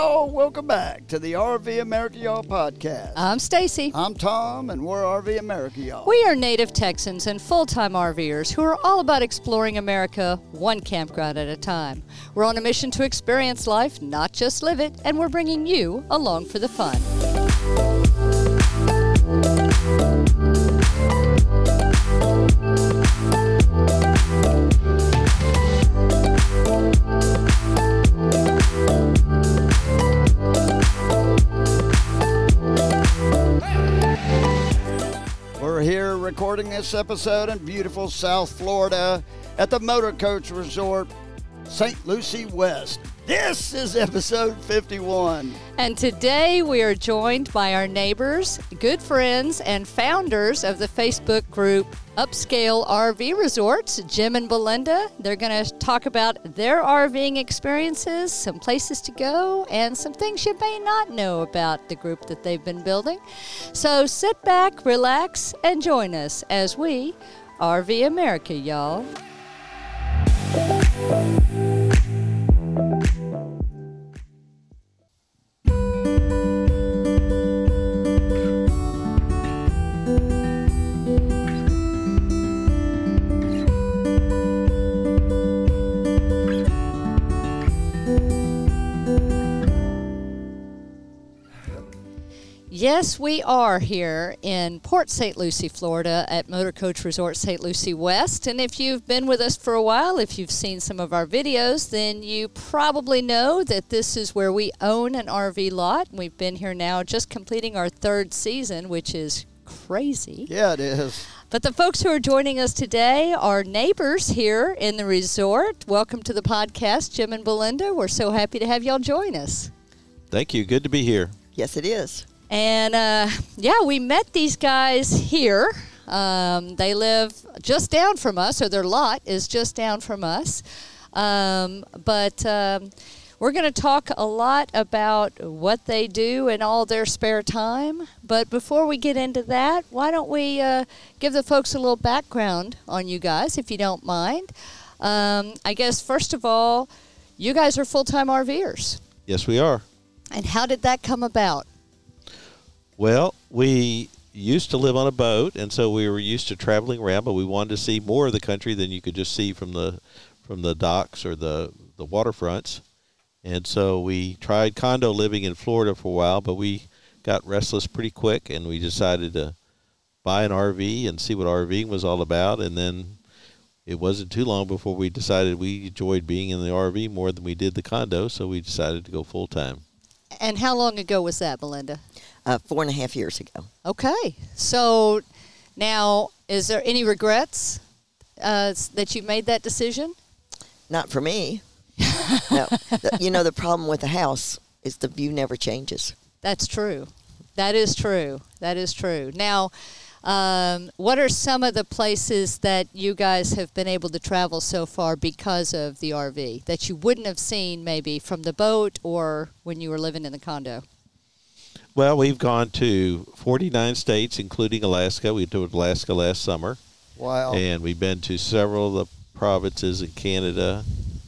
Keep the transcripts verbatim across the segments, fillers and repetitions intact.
y'all, welcome back to the R V America Y'all podcast. I'm Stacy. I'm Tom, and we're R V America Y'all. We are native Texans and full-time RVers who are all about exploring America one campground at a time. We're on a mission to experience life, not just live it, and we're bringing you along for the fun. We're here recording this episode in beautiful South Florida at the Motor Coach Resort, Saint Lucie West. This is episode fifty-one. And today we are joined by our neighbors, good friends, and founders of the Facebook group Upscale R V Resorts, Jim and Belinda. They're going to talk about their RVing experiences, some places to go, and some things you may not know about the group that they've been building. So sit back, relax, and join us as we R V America, y'all. Yes, we are here in Port Saint Lucie, Florida at Motor Coach Resort Saint Lucie West. And if you've been with us for a while, if you've seen some of our videos, then you probably know that this is where we own an R V lot. We've been here now just completing our third season, which is crazy. Yeah, it is. But the folks who are joining us today are neighbors here in the resort. Welcome to the podcast, Jim and Belinda. We're so happy to have y'all join us. Thank you. Good to be here. Yes, it is. And, uh, yeah, we met these guys here. Um, they live just down from us, or their lot is just down from us. Um, but um, we're going to talk a lot about what they do in all their spare time. But before we get into that, why don't we uh, give the folks a little background on you guys, if you don't mind. Um, I guess, first of all, you guys are full-time RVers. Yes, we are. And how did that come about? Well, we used to live on a boat, and so we were used to traveling around, but we wanted to see more of the country than you could just see from the from the docks or the, the waterfronts. And so we tried condo living in Florida for a while, but we got restless pretty quick, and we decided to buy an R V and see what RVing was all about. And then it wasn't too long before we decided we enjoyed being in the R V more than we did the condo, so we decided to go full-time. And how long ago was that, Belinda? Uh, four and a half years ago. Okay. So now, is there any regrets uh, that you made that decision? Not for me. No. The, you know, the problem with the house is the view never changes. That's true. That is true. That is true. Now, um, what are some of the places that you guys have been able to travel so far because of the R V that you wouldn't have seen maybe from the boat or when you were living in the condo? Well, we've gone to forty-nine states, including Alaska. We toured Alaska last summer. Wow. And we've been to several of the provinces in Canada.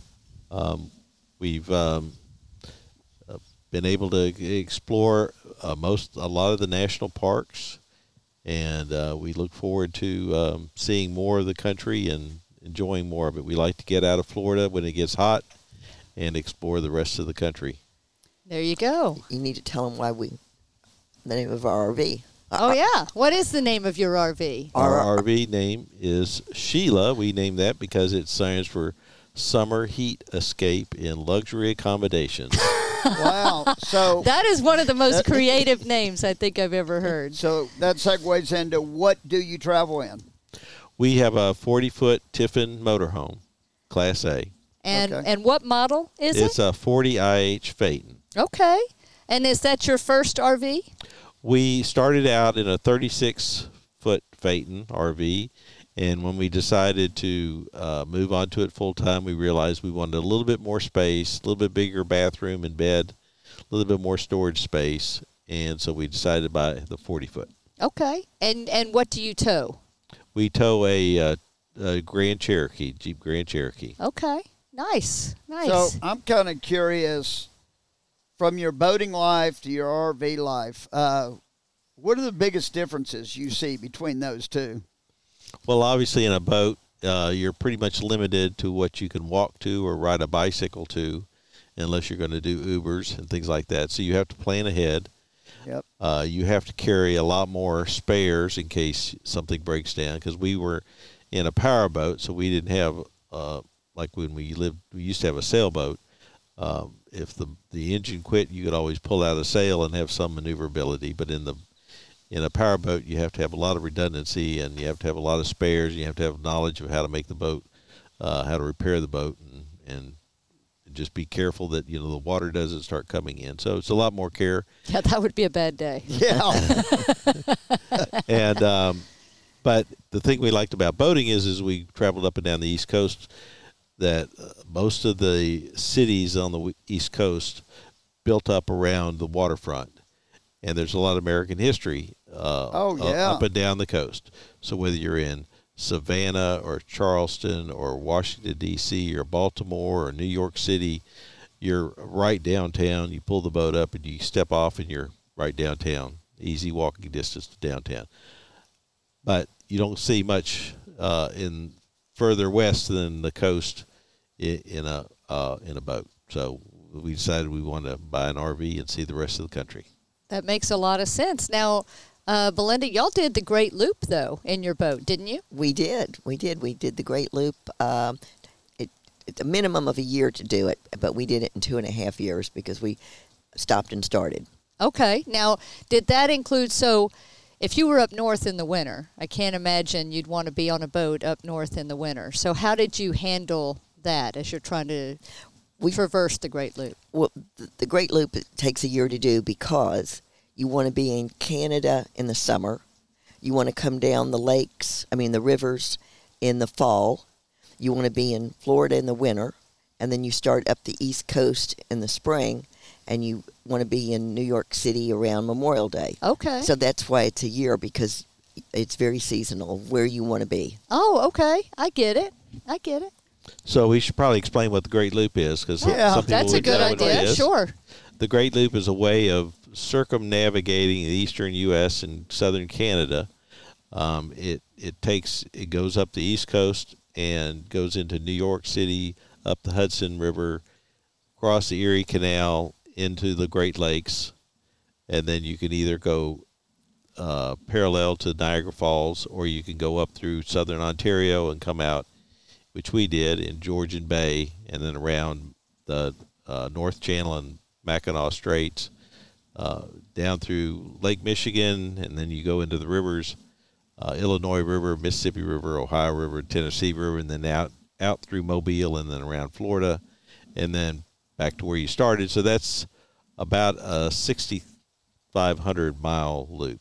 Um, we've um, uh, been able to explore uh, most, a lot of the national parks. And uh, we look forward to um, seeing more of the country and enjoying more of it. We like to get out of Florida when it gets hot and explore the rest of the country. There you go. You need to tell them why we, the name of our R V. Oh, yeah. What is the name of your R V? Our R V name is Sheila. We named that because it stands for Summer Heat Escape in Luxury Accommodations. Wow. So That is one of the most creative names I think I've ever heard. So that segues into what do you travel in? We have a forty-foot Tiffin motorhome, Class A. And Okay. and what model is It's it? a forty I H Phaeton. Okay. And is that your first R V? We started out in a thirty-six foot Phaeton R V, and when we decided to uh, move on to it full time, we realized we wanted a little bit more space, a little bit bigger bathroom and bed, a little bit more storage space, and so we decided to buy the forty foot. Okay. And and what do you tow? We tow a, uh, a Grand Cherokee, Jeep Grand Cherokee. Okay. Nice. Nice. So I'm kind of curious. from your boating life to your R V life, uh, what are the biggest differences you see between those two? Well, obviously, in a boat, uh, you're pretty much limited to what you can walk to or ride a bicycle to, unless you're going to do Ubers and things like that. So you have to plan ahead. Yep. Uh, you have to carry a lot more spares in case something breaks down, because we were in a power boat, so we didn't have, uh, like when we lived, we used to have a sailboat. Um, if the the engine quit, you could always pull out a sail and have some maneuverability. But in the in a power boat, you have to have a lot of redundancy, and you have to have a lot of spares. You have to have knowledge of how to make the boat, uh, how to repair the boat, and, and just be careful that, you know, the water doesn't start coming in. So it's a lot more care. Yeah, that would be a bad day. Yeah. And um, but the thing we liked about boating is, is we traveled up and down the East Coast, that uh, most of the cities on the w- East Coast built up around the waterfront. And there's a lot of American history uh, Oh, yeah. up and down the coast. So whether you're in Savannah or Charleston or Washington, D C or Baltimore or New York City, you're right downtown. You pull the boat up and you step off and you're right downtown. Easy walking distance to downtown. But you don't see much uh, in further west than the coast in, in a uh, in a boat. So we decided we wanted to buy an R V and see the rest of the country. That makes a lot of sense. Now, uh, Belinda, y'all did the Great Loop, though, in your boat, didn't you? We did. We did. We did the Great Loop. Um, it, it's a minimum of a year to do it, but we did it in two and a half years because we stopped and started. Okay. Now, did that include, so if you were up north in the winter, I can't imagine you'd want to be on a boat up north in the winter. So how did you handle that as you're trying to We- traverse the Great Loop? Well, the, the Great Loop it takes a year to do because you want to be in Canada in the summer. You want to come down the lakes, I mean the rivers, in the fall. You want to be in Florida in the winter. And then you start up the East Coast in the spring. And you want to be in New York City around Memorial Day. Okay. So that's why it's a year, because it's very seasonal where you want to be. Oh, okay. I get it. I get it. So we should probably explain what the Great Loop is, because Yeah. some people That's a would good know what it idea. is. Sure. The Great Loop is a way of circumnavigating the eastern U S and southern Canada. Um, it it takes it goes up the East Coast and goes into New York City, up the Hudson River, across the Erie Canal into the Great Lakes, and then you can either go uh, parallel to Niagara Falls, or you can go up through southern Ontario and come out, which we did, in Georgian Bay, and then around the uh, North Channel and Mackinac Straits, uh, down through Lake Michigan, and then you go into the rivers, uh, Illinois River, Mississippi River, Ohio River, Tennessee River, and then out, out through Mobile, and then around Florida, and then back to where you started. So that's about a sixty-five hundred mile loop.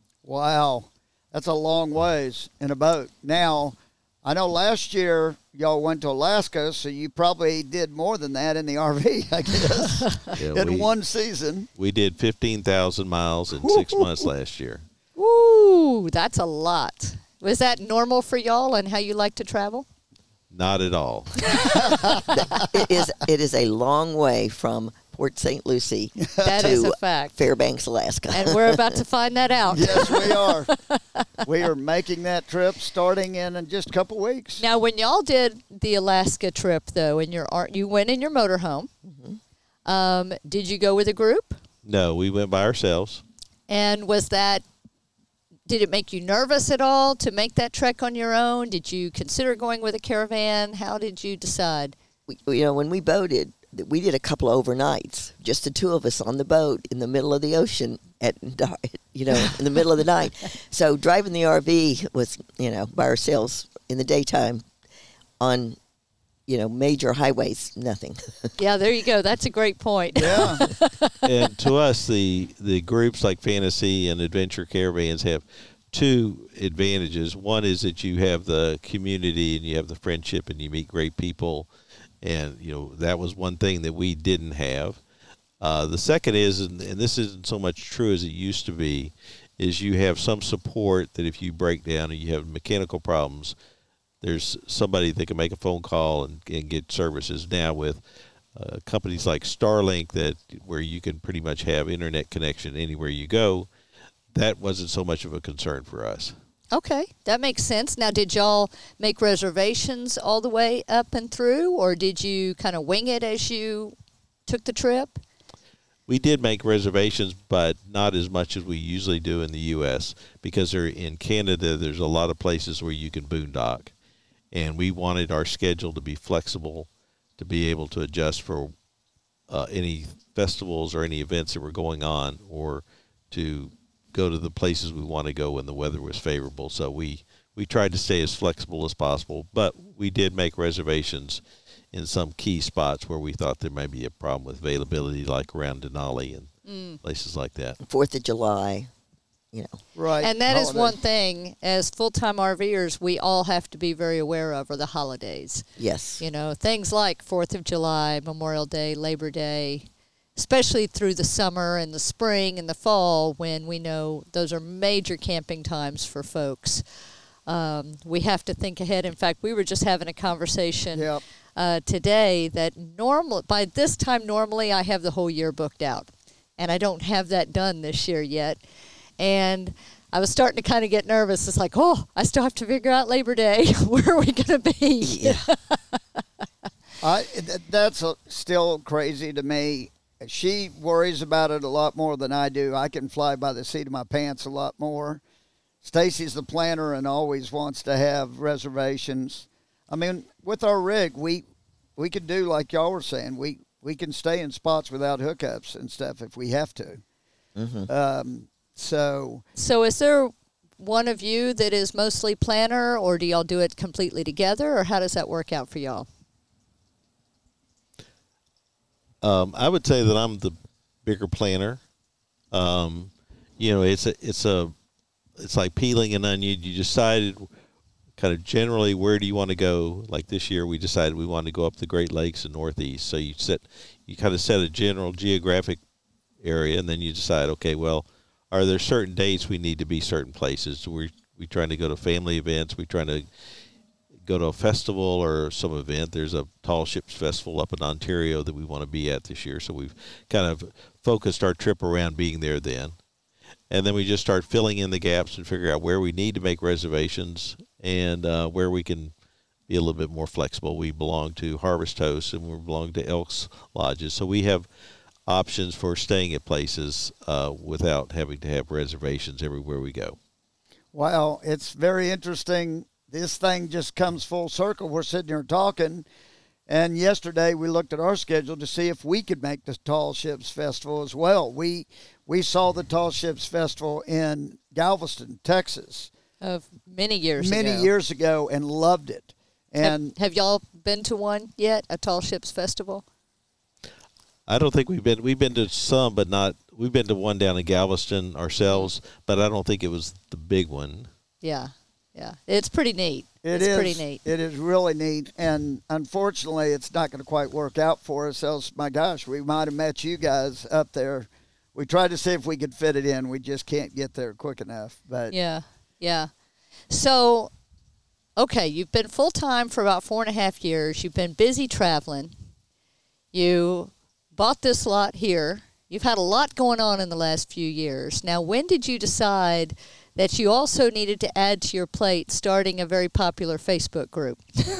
Wow. That's a long ways in a boat. Now, I know last year y'all went to Alaska, so you probably did more than that in the R V, I guess, Yeah, in we, one season. we did fifteen thousand miles in six months last year. Woo, that's a lot. Was that normal for y'all and how you like to travel? Not at all. It is it is a long way from Port Saint Lucie That to is a fact. Fairbanks, Alaska. And we're about to find that out. Yes, we are. We are making that trip starting in, in just a couple weeks. Now, when y'all did the Alaska trip, though, in your ar- you went in your motorhome. Mm-hmm. Um, did you go with a group? No, we went by ourselves. And was that, did it make you nervous at all to make that trek on your own? Did you consider going with a caravan? How did you decide? we, you know, when we boated, we did a couple of overnights, just the two of us on the boat in the middle of the ocean at, you know, in the middle of the night. So driving the R V was, you know, by ourselves in the daytime on, you know, major highways, nothing. Yeah, there you go. That's a great point. Yeah. And to us, the the groups like Fantasy and Adventure Caravans have two advantages. One is that you have the community and you have the friendship and you meet great people. And, you know, that was one thing that we didn't have. Uh, the second is, and, and this isn't so much true as it used to be, is you have some support that if you break down or you have mechanical problems, there's somebody that can make a phone call and, and get services. Now with uh, companies like Starlink that where you can pretty much have internet connection anywhere you go, that wasn't so much of a concern for us. Okay, that makes sense. Now, did y'all make reservations all the way up and through, or did you kind of wing it as you took the trip? We did make reservations, but not as much as we usually do in the U S because they're in Canada. There's a lot of places where you can boondock, and we wanted our schedule to be flexible, to be able to adjust for uh, any festivals or any events that were going on, or to go to the places we want to go when the weather was favorable. So we, we tried to stay as flexible as possible, but we did make reservations in some key spots where we thought there might be a problem with availability, like around Denali and mm. places like that. Fourth of July, you know. Right. And that holidays. is one thing, as full-time RVers, we all have to be very aware of are the holidays. Yes. You know, things like Fourth of July, Memorial Day, Labor Day, especially through the summer and the spring and the fall when we know those are major camping times for folks. Um, we have to think ahead. In fact, we were just having a conversation Yep. uh, today that normal by this time normally I have the whole year booked out, and I don't have that done this year yet. And I was starting to kind of get nervous. It's like, oh, I still have to figure out Labor Day. Where are we going to be? Yeah. I th- that's a, still crazy to me. She worries about it a lot more than I do. I can fly by the seat of my pants a lot more. Stacy's the planner and always wants to have reservations. I mean, with our rig, we we can do like y'all were saying. We we can stay in spots without hookups and stuff if we have to. Mm-hmm. Um, so So is there one of you that is mostly planner, or do y'all do it completely together, or how does that work out for y'all? Um, I would say that I'm the bigger planner. Um, you know, it's a, it's a, it's like peeling an onion. You decided kind of generally where do you want to go. Like this year, we decided we wanted to go up the Great Lakes and Northeast. So you set, you kind of set a general geographic area, and then you decide, okay, well, are there certain dates we need to be certain places? We're we trying to go to family events. We trying to go to a festival or some event. There's a Tall Ships Festival up in Ontario that we want to be at this year. So we've kind of focused our trip around being there then. And then we just start filling in the gaps and figure out where we need to make reservations and uh, where we can be a little bit more flexible. We belong to Harvest Hosts and we belong to Elks Lodges. So we have options for staying at places uh, without having to have reservations everywhere we go. wow, it's very interesting. This thing just comes full circle. We're sitting here talking, and yesterday we looked at our schedule to see if we could make the Tall Ships Festival as well. We we saw the Tall Ships Festival in Galveston, Texas, Of many years many ago. years ago, and loved it. And have, have y'all been to one yet, a Tall Ships Festival? I don't think we've been we've been to some, but not we've been to one down in Galveston ourselves, but I don't think it was the big one. Yeah, yeah. It's pretty neat. It it's is pretty neat. It is really neat, and unfortunately, it's not going to quite work out for us. Else, my gosh, we might have met you guys up there. We tried to see if we could fit it in. We just can't get there quick enough. But Yeah, yeah. So, okay, you've been full time for about four and a half years. You've been busy traveling. You bought this lot here. You've had a lot going on in the last few years. Now, when did you decide that you also needed to add to your plate starting a very popular Facebook group?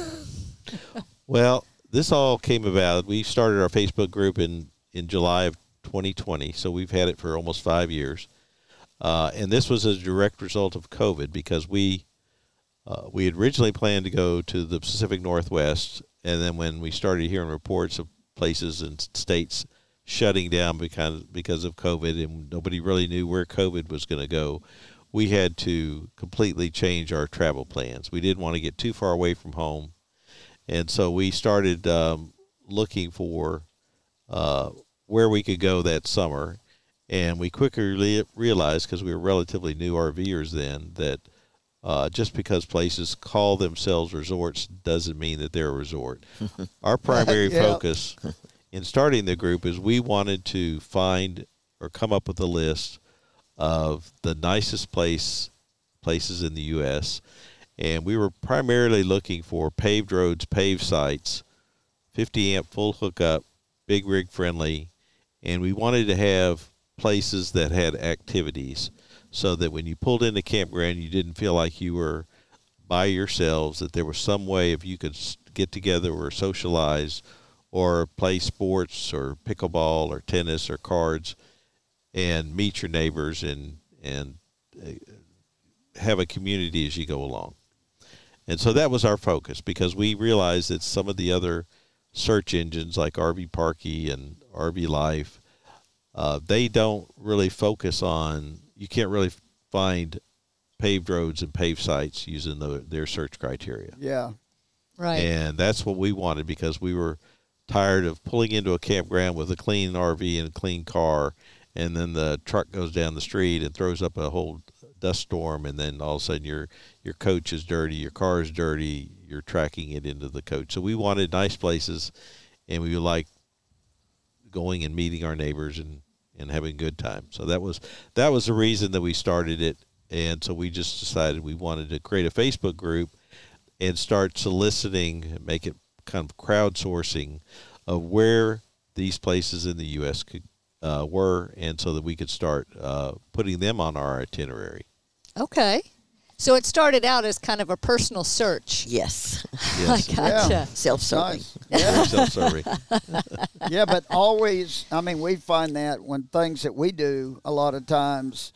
Well, this all came about. We started our Facebook group in, in July of twenty twenty, so we've had it for almost five years. Uh, and this was a direct result of COVID because we uh, we had originally planned to go to the Pacific Northwest, and then when we started hearing reports of places and states shutting down because because of COVID, and nobody really knew where COVID was going to go, we had to completely change our travel plans. We didn't want to get too far away from home, and so we started um, looking for uh, where we could go that summer. And we quickly re- realized, because we were relatively new RVers then, that uh, just because places call themselves resorts doesn't mean that they're a resort. Our primary Yeah. focus in starting the group is we wanted to find or come up with a list of the nicest place places in the U S, and we were primarily looking for paved roads, paved sites, fifty amp full hookup big rig friendly, and we wanted to have places that had activities so that when you pulled into campground, you didn't feel like you were by yourselves, that there was some way if you could get together or socialize or play sports or pickleball or tennis or cards and meet your neighbors and, and have a community as you go along. And so that was our focus, because we realized that some of the other search engines like R V Parky and R V Life, uh, they don't really focus on, you can't really find paved roads and paved sites using the, their search criteria. Yeah. Right. And that's what we wanted, because we were tired of pulling into a campground with a clean R V and a clean car, and then the truck goes down the street and throws up a whole dust storm, and then all of a sudden your your coach is dirty, your car is dirty, you're tracking it into the coach. So we wanted nice places, and we liked going and meeting our neighbors and, and having a good time. So that was that was the reason that we started it. And so we just decided we wanted to create a Facebook group and start soliciting, make it kind of crowdsourcing of where these places in the U S could uh, were, and so that we could start uh, putting them on our itinerary. Okay. So it started out as kind of a personal search. Yes. Yes. I gotcha. Yeah. Self-serving. Nice. Yeah. Self-serving. Yeah, but always, I mean, we find that when things that we do, a lot of times,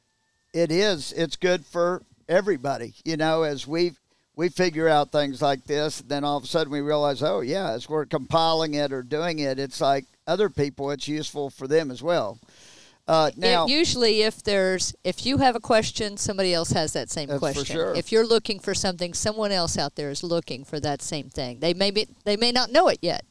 it is, it's good for everybody, you know, as we we figure out things like this, then all of a sudden we realize, oh, yeah, as we're compiling it or doing it, it's like other people, it's useful for them as well. Uh, now, It- usually, if there's if you have a question, somebody else has that same That's for question. sure. If you're looking for something, someone else out there is looking for that same thing. They may be, they may not know it yet.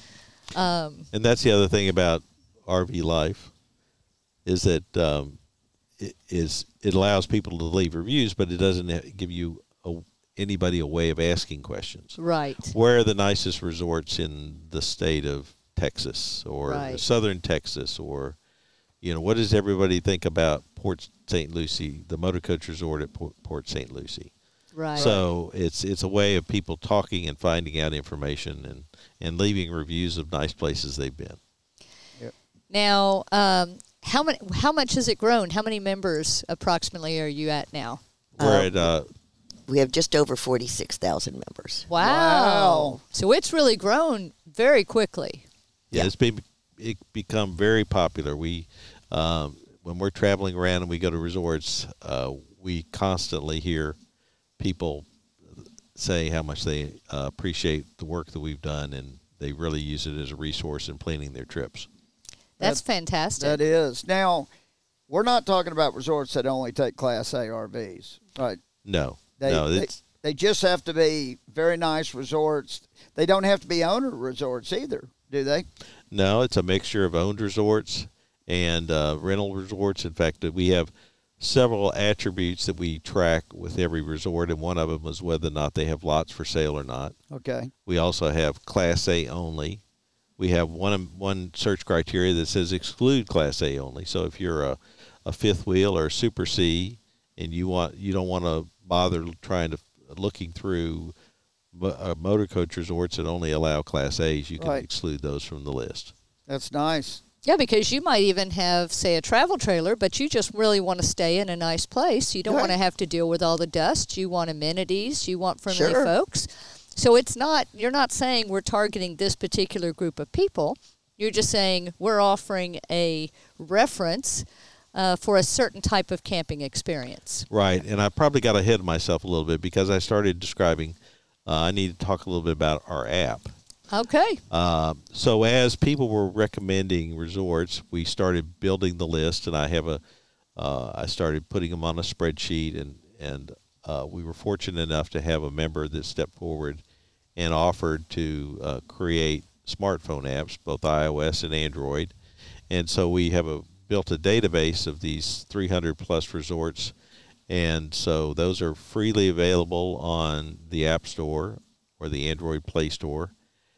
Um, And that's the other thing about R V Life, is that um, it is it allows people to leave reviews, but it doesn't give you a, anybody a way of asking questions. right. Where are the nicest resorts in the state of Texas or Right. southern Texas, or, you know, what does everybody think about Port Saint Lucie, the motor coach resort at Port, Port Saint Lucie? Right. So it's it's a way of people talking and finding out information and, and leaving reviews of nice places they've been. Now, um, how many? How much has it grown? How many members approximately are you at now? We're at uh, We have just over forty-six thousand members. Wow. Wow. So it's really grown very quickly. yeah, Yeah. it's been it become very popular. We um, when we're traveling around and we go to resorts, uh, we constantly hear people say how much they uh, appreciate the work that we've done, and they really use it as a resource in planning their trips. That's That- fantastic. that is. Now, we're not talking about resorts that only take Class A R Vs, right? No, They, no, they, it's they just have to be very nice resorts. They don't have to be owner resorts either, do they? no, it's a mixture of owned resorts and uh, rental resorts. In fact, we have several attributes that we track with every resort, and one of them is whether or not they have lots for sale or not. Okay. We also have Class A only. We have one one search criteria that says exclude Class A only. So if you're a, a fifth wheel or a Super C, and you want you don't want to bother trying to looking through mo- uh, motor coach resorts that only allow Class A's, you can Right. exclude those from the list. That's nice. Yeah, because you might even have, say, a travel trailer, but you just really want to stay in a nice place. You don't Right. want to have to deal with all the dust. You want amenities. You want friendly Sure. folks. So it's not, you're not saying we're targeting this particular group of people. You're just saying we're offering a reference uh, for a certain type of camping experience. Right, and I probably got ahead of myself a little bit because I started describing. Uh, I need to talk a little bit about our app. Okay. Uh, so as people were recommending resorts, we started building the list, and I have a, uh, I started putting them on a spreadsheet, and and uh, we were fortunate enough to have a member that stepped forward and offered to uh, create smartphone apps, both iOS and Android, and so we have a built a database of these three hundred plus resorts, and so those are freely available on the App Store or the Android Play Store.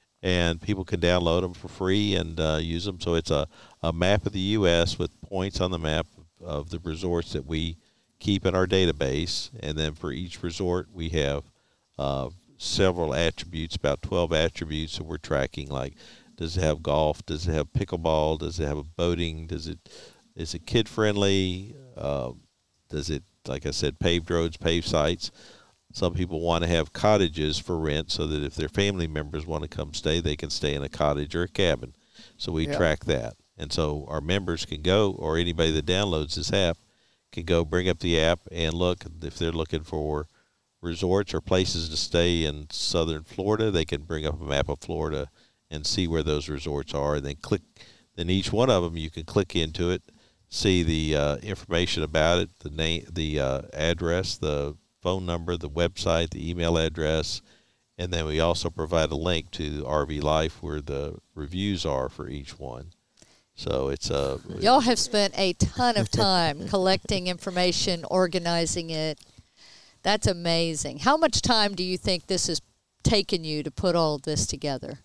And people can download them for free and uh, use them. So it's a, a map of the U S with points on the map of the resorts that we keep in our database. And then for each resort, we have uh, several attributes, about twelve attributes that we're tracking, like Does it have golf? Does it have pickleball? Does it have a boating? Does it is it kid friendly? Uh, does it, like I said, paved roads, paved sites? Some people want to have cottages for rent so that if their family members want to come stay, they can stay in a cottage or a cabin. So we Yeah. track that. And so our members can go, or anybody that downloads this app can go bring up the app and look. If they're looking for resorts or places to stay in southern Florida, they can bring up a map of Florida and see where those resorts are. And then click, then each one of them you can click into it, see the uh, information about it, the name, the uh, address, the phone number, the website, the email address, and then we also provide a link to R V Life where the reviews are for each one. So it's a Y'all have spent a ton of time collecting information, organizing it. That's amazing. How much time do you think this has taken you to put all of this together?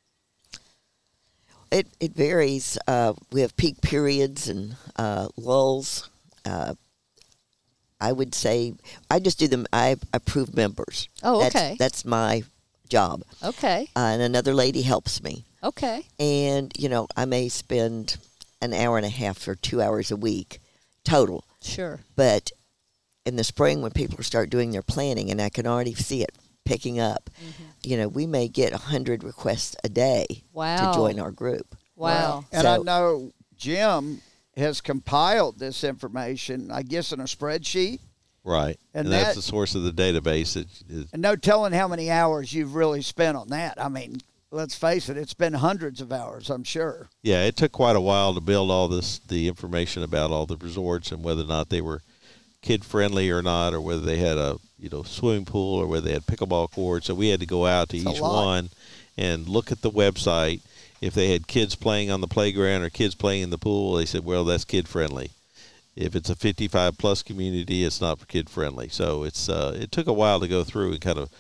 It it varies. Uh, we have peak periods and uh, lulls. Uh, I would say I just do them. I approve members. Oh, that's, okay. That's my job. Okay. Uh, and another lady helps me. Okay. And you know, I may spend an hour and a half or two hours a week total. Sure. But in the spring, when people start doing their planning, and I can already see it picking up, Mm-hmm. you know, we may get a hundred requests a day Wow. to join our group. Wow. And I So- know Jim has compiled this information, I guess, in a spreadsheet. right, And and, that's that- the source of the database. It, it, And no telling how many hours you've really spent on that. I mean, let's face it, it's been hundreds of hours, I'm sure. Yeah, it took quite a while to build all this, the information about all the resorts and whether or not they were kid friendly or not, or whether they had a you know swimming pool or whether they had pickleball courts. So we had to go out to It's a each lot. one and look at the website. If they had kids playing on the playground or kids playing in the pool, they said, well, that's kid friendly. If it's a fifty-five plus community, it's not for kid friendly. So it's uh, it took a while to go through and kind of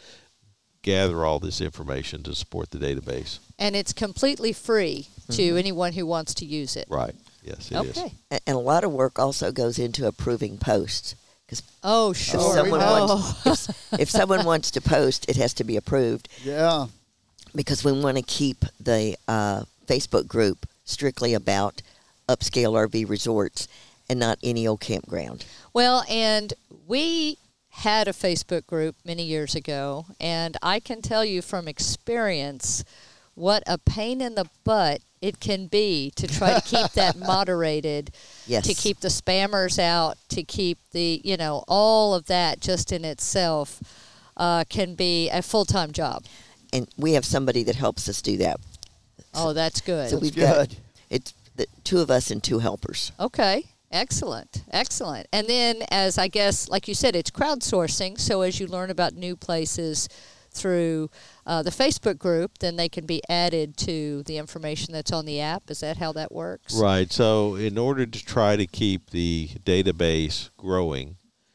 gather all this information to support the database. And it's completely free to anyone who wants to use it. Right. Yes, it is. Okay. A- And a lot of work also goes into approving posts. Because Oh, if sure. someone oh. wants, if, if someone wants to post, it has to be approved. Yeah. Because we want to keep the uh, Facebook group strictly about upscale R V resorts and not any old campground. Well, and we had a Facebook group many years ago, and I can tell you from experience what a pain in the butt it can be to try to keep that moderated, Yes. to keep the spammers out, to keep the, you know, all of that just in itself uh, can be a full-time job. And we have somebody that helps us do that. Oh, that's good. So That's we've good. got it's the two of us and two helpers. Okay, excellent, excellent. And then, as I guess, like you said, it's crowdsourcing. So as you learn about new places through uh, the Facebook group, then they can be added to the information that's on the app. Is that how that works? Right. So in order to try to keep the database growing,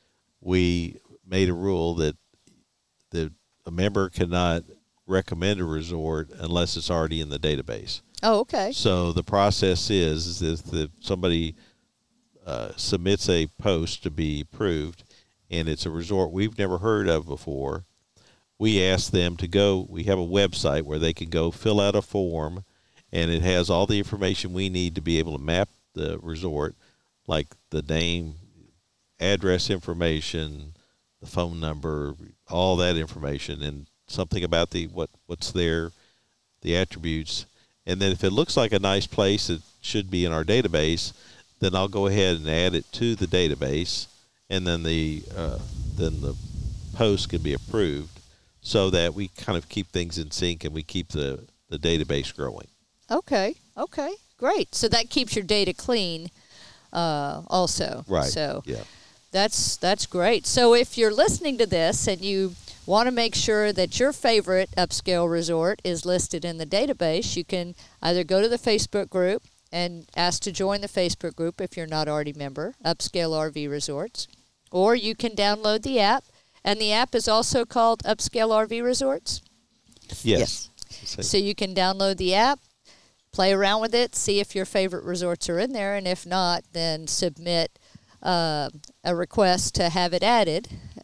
we made a rule that the a member cannot recommend a resort unless it's already in the database. Oh, okay. So the process is, is that if somebody uh, submits a post to be approved and it's a resort we've never heard of before, we ask them to go. We have a website where they can go fill out a form, and it has all the information we need to be able to map the resort, like the name, address information, the phone number, all that information, and something about the what what's there, the attributes. And then if it looks like a nice place that should be in our database, then I'll go ahead and add it to the database, and then the uh, then the post can be approved, so that we kind of keep things in sync and we keep the, the database growing. Okay. Okay. Great. So that keeps your data clean, uh, also. Right. So Yeah. That's that's great. So if you're listening to this and you want to make sure that your favorite upscale resort is listed in the database, you can either go to the Facebook group and ask to join the Facebook group if you're not already a member, Upscale R V Resorts, or you can download the app, and the app is also called Upscale R V Resorts. Yes. So you can download the app, play around with it, see if your favorite resorts are in there, and if not, then submit uh, a request to have it added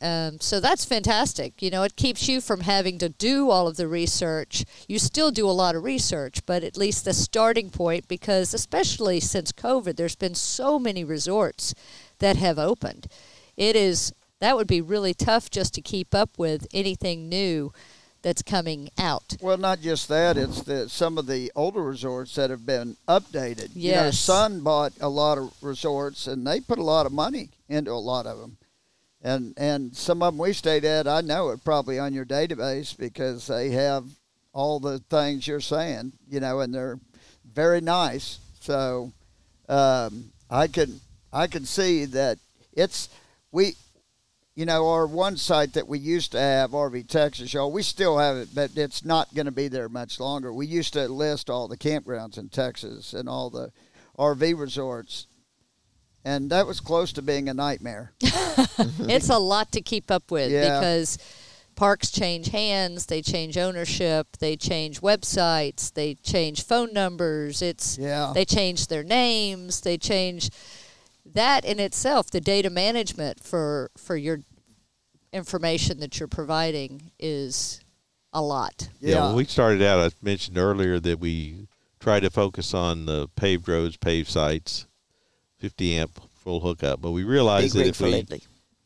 Um, so that's fantastic. You know, it keeps you from having to do all of the research. You still do a lot of research, but at least the starting point, because especially since COVID, there's been so many resorts that have opened. It is, that would be really tough just to keep up with anything new that's coming out. Well, not just that. It's the some of the older resorts that have been updated. Yes. You know, Sun bought a lot of resorts, and they put a lot of money into a lot of them. And and some of them we stayed at, I know it probably on your database because they have all the things you're saying, you know, and they're very nice. So um, I can I can see that it's we. You know, our one site that we used to have, R V Texas, y'all, we still have it, but it's not going to be there much longer. We used to list all the campgrounds in Texas and all the R V resorts, and that was close to being a nightmare. It's a lot to keep up with Yeah. because parks change hands, they change ownership, they change websites, they change phone numbers. It's Yeah. They change their names, they change that in itself. The data management for for your information that you're providing is a lot. Yeah, when we started out, I mentioned earlier that we try to focus on the paved roads, paved sites, fifty amp full hookup. But we realized Big that rig if we friendly.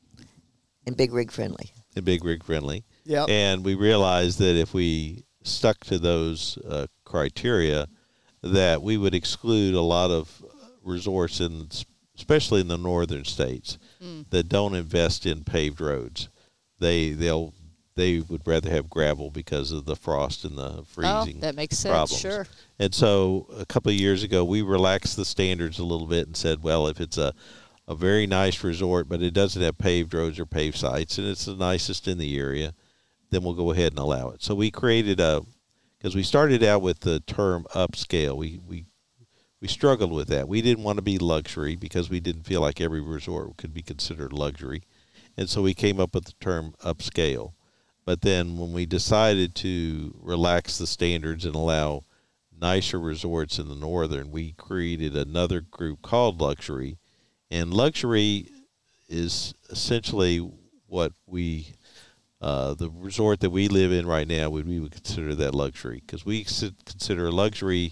And big rig friendly. and big rig friendly, Yep. and we realized that if we stuck to those uh, criteria, that we would exclude a lot of resorts in, especially in the northern states, Mm. that don't invest in paved roads. They they'll they would rather have gravel because of the frost and the freezing. Oh, that makes sense. problems. Sure. And so a couple of years ago, we relaxed the standards a little bit and said, well, if it's a, a very nice resort, but it doesn't have paved roads or paved sites, and it's the nicest in the area, then we'll go ahead and allow it. So we created a, because we started out with the term upscale. We, we, we struggled with that. We didn't want to be luxury because we didn't feel like every resort could be considered luxury. And so we came up with the term upscale. But then when we decided to relax the standards and allow nicer resorts in the northern, we created another group called luxury. And luxury is essentially what we, uh, the resort that we live in right now, we, we would consider that luxury. Because we consider luxury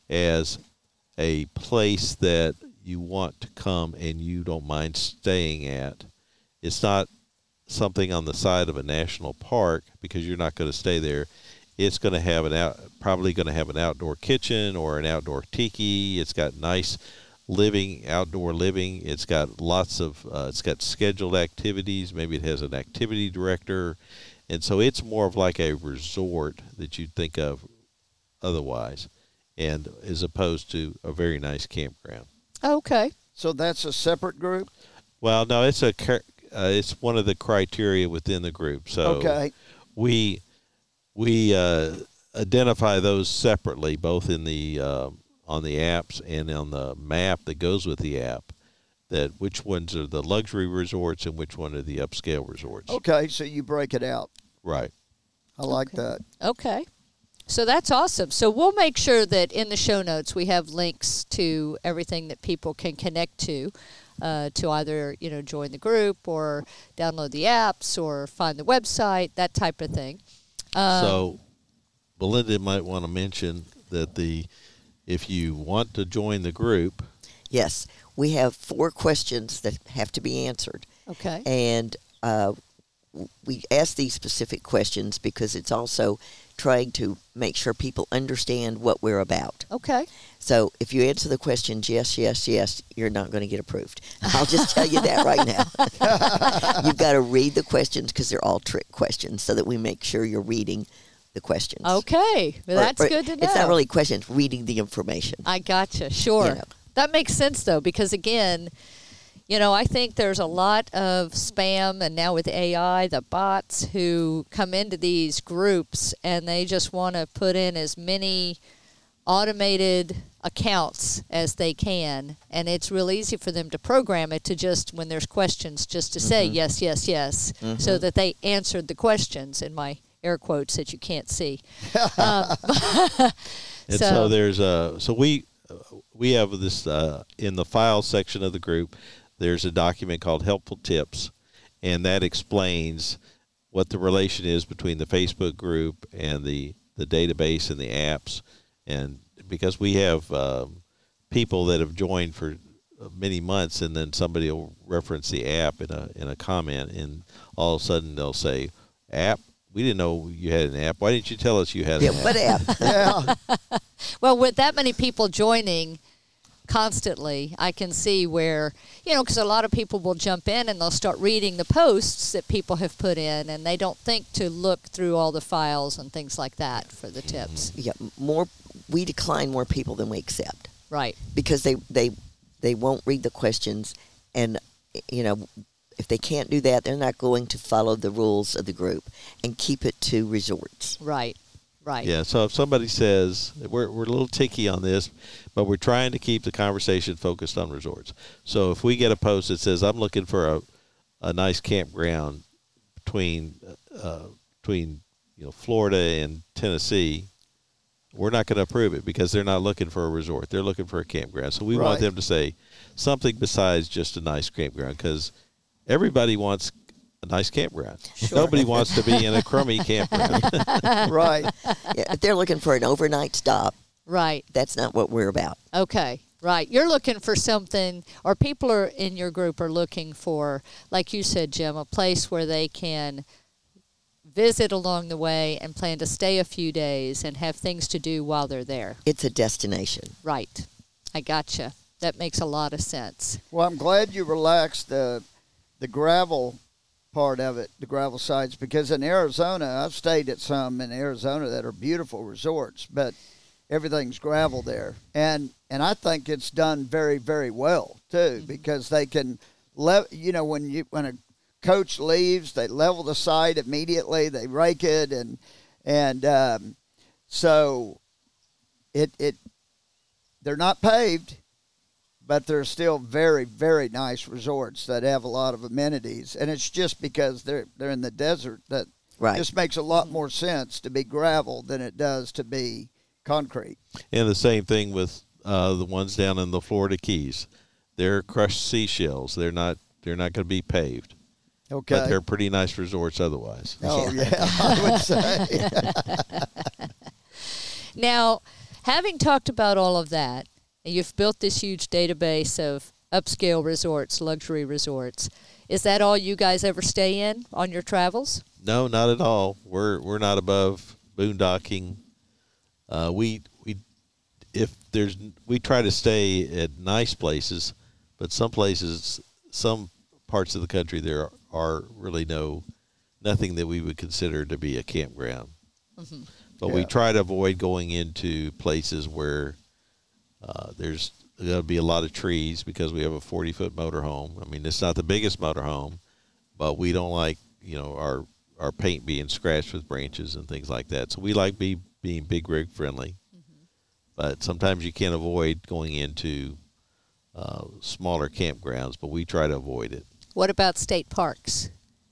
as a place that you want to come and you don't mind staying at. It's not something on the side of a national park because you're not going to stay there. It's going to have an out, probably going to have an outdoor kitchen or an outdoor tiki. It's got nice living, outdoor living. It's got lots of, uh, it's got scheduled activities. Maybe it has an activity director. And so it's more of like a resort that you'd think of otherwise, and as opposed to a very nice campground. Okay. So that's a separate group? Well, no, it's a uh, it's one of the criteria within the group. So Okay. we we uh, identify those separately, both in the uh, on the apps and on the map that goes with the app. That which ones are the luxury resorts and which one are the upscale resorts. Okay, so you break it out. Right. I like Okay. that. Okay. So that's awesome. So we'll make sure that in the show notes we have links to everything that people can connect to, uh, to either, you know, join the group or download the apps or find the website, that type of thing. Um, So Belinda might want to mention that the if you want to join the group, Yes, we have four questions that have to be answered. Okay. And uh, we ask these specific questions because it's also trying to make sure people understand what we're about. Okay. So if you answer the questions yes, yes, yes, you're not going to get approved. I'll just tell you that right now. You've got to read the questions because they're all trick questions so that we make sure you're reading the questions. Okay. Well, Or- that's or good to know. It's not really questions, reading the information. I gotcha. Sure. You know. That makes sense, though, because, again, you know, I think there's a lot of spam, and now with A I, the bots who come into these groups and they just want to put in as many automated accounts as they can, and it's real easy for them to program it to just, when there's questions, just to say yes, yes, yes, so that they answered the questions in my air quotes that you can't see. um, and so, there's a so we we have this uh, in the file section of the group. There's a document called Helpful Tips, and that explains what the relation is between the Facebook group and the, the database and the apps. And because we have um, people that have joined for many months, and then somebody will reference the app in a in a comment, and all of a sudden they'll say, "App? We didn't know you had an app. Why didn't you tell us you had Yeah, an app?" what app? Yeah. Well, with that many people joining constantly, I can see where, you know, because a lot of people will jump in and they'll start reading the posts that people have put in, and they don't think to look through all the files and things like that for the tips. Yeah, more. We decline more people than we accept Right. because they they they won't read the questions, and you know, if they can't do that, they're not going to follow the rules of the group and keep it to resorts. Right. Right. Yeah, so if somebody says, we're, we're a little ticky on this, but we're trying to keep the conversation focused on resorts. So if we get a post that says, I'm looking for a, a nice campground between, uh, between you know, Florida and Tennessee, we're not going to approve it because they're not looking for a resort. They're looking for a campground. So we Right. want them to say something besides just a nice campground, because everybody wants a nice campground. Nobody wants to be in a crummy campground. Right. Yeah, if they're looking for an overnight stop, Right. that's not what we're about. Okay. Right. You're looking for something, or people are in your group are looking for, like you said, Jim, a place where they can visit along the way and plan to stay a few days and have things to do while they're there. It's a destination. Right. I gotcha. That makes a lot of sense. Well, I'm glad you relaxed the the gravel part of it, the gravel sites, because in Arizona, I've stayed at some in Arizona that are beautiful resorts, but everything's gravel there, and and I think it's done very, very well too, because they can, le- you know, when you when a coach leaves, they level the site immediately, they rake it, and and um, so it it they're not paved, but they're still very, very nice resorts that have a lot of amenities, and it's just because they're they're in the desert that Right. just makes a lot more sense to be gravel than it does to be concrete. And the same thing with uh, the ones down in the Florida Keys. They're crushed seashells. They're not they're not going to be paved. Okay. But they're pretty nice resorts otherwise. Oh yeah, I would say. Now, having talked about all of that, you've built this huge database of upscale resorts, luxury resorts. Is that all you guys ever stay in on your travels? No, not at all. We're we're not above boondocking. Uh, we we if there's we try to stay at nice places, but some places, some parts of the country, there are really no nothing that we would consider to be a campground. Mm-hmm. But we Yeah. try to avoid going into places where uh, there's going to be a lot of trees, because we have a forty-foot motorhome. I mean, it's not the biggest motorhome, but we don't like, you know, our our paint being scratched with branches and things like that. So we like be being big rig friendly. Mm-hmm. But sometimes you can't avoid going into uh, smaller campgrounds, but we try to avoid it. What about state parks?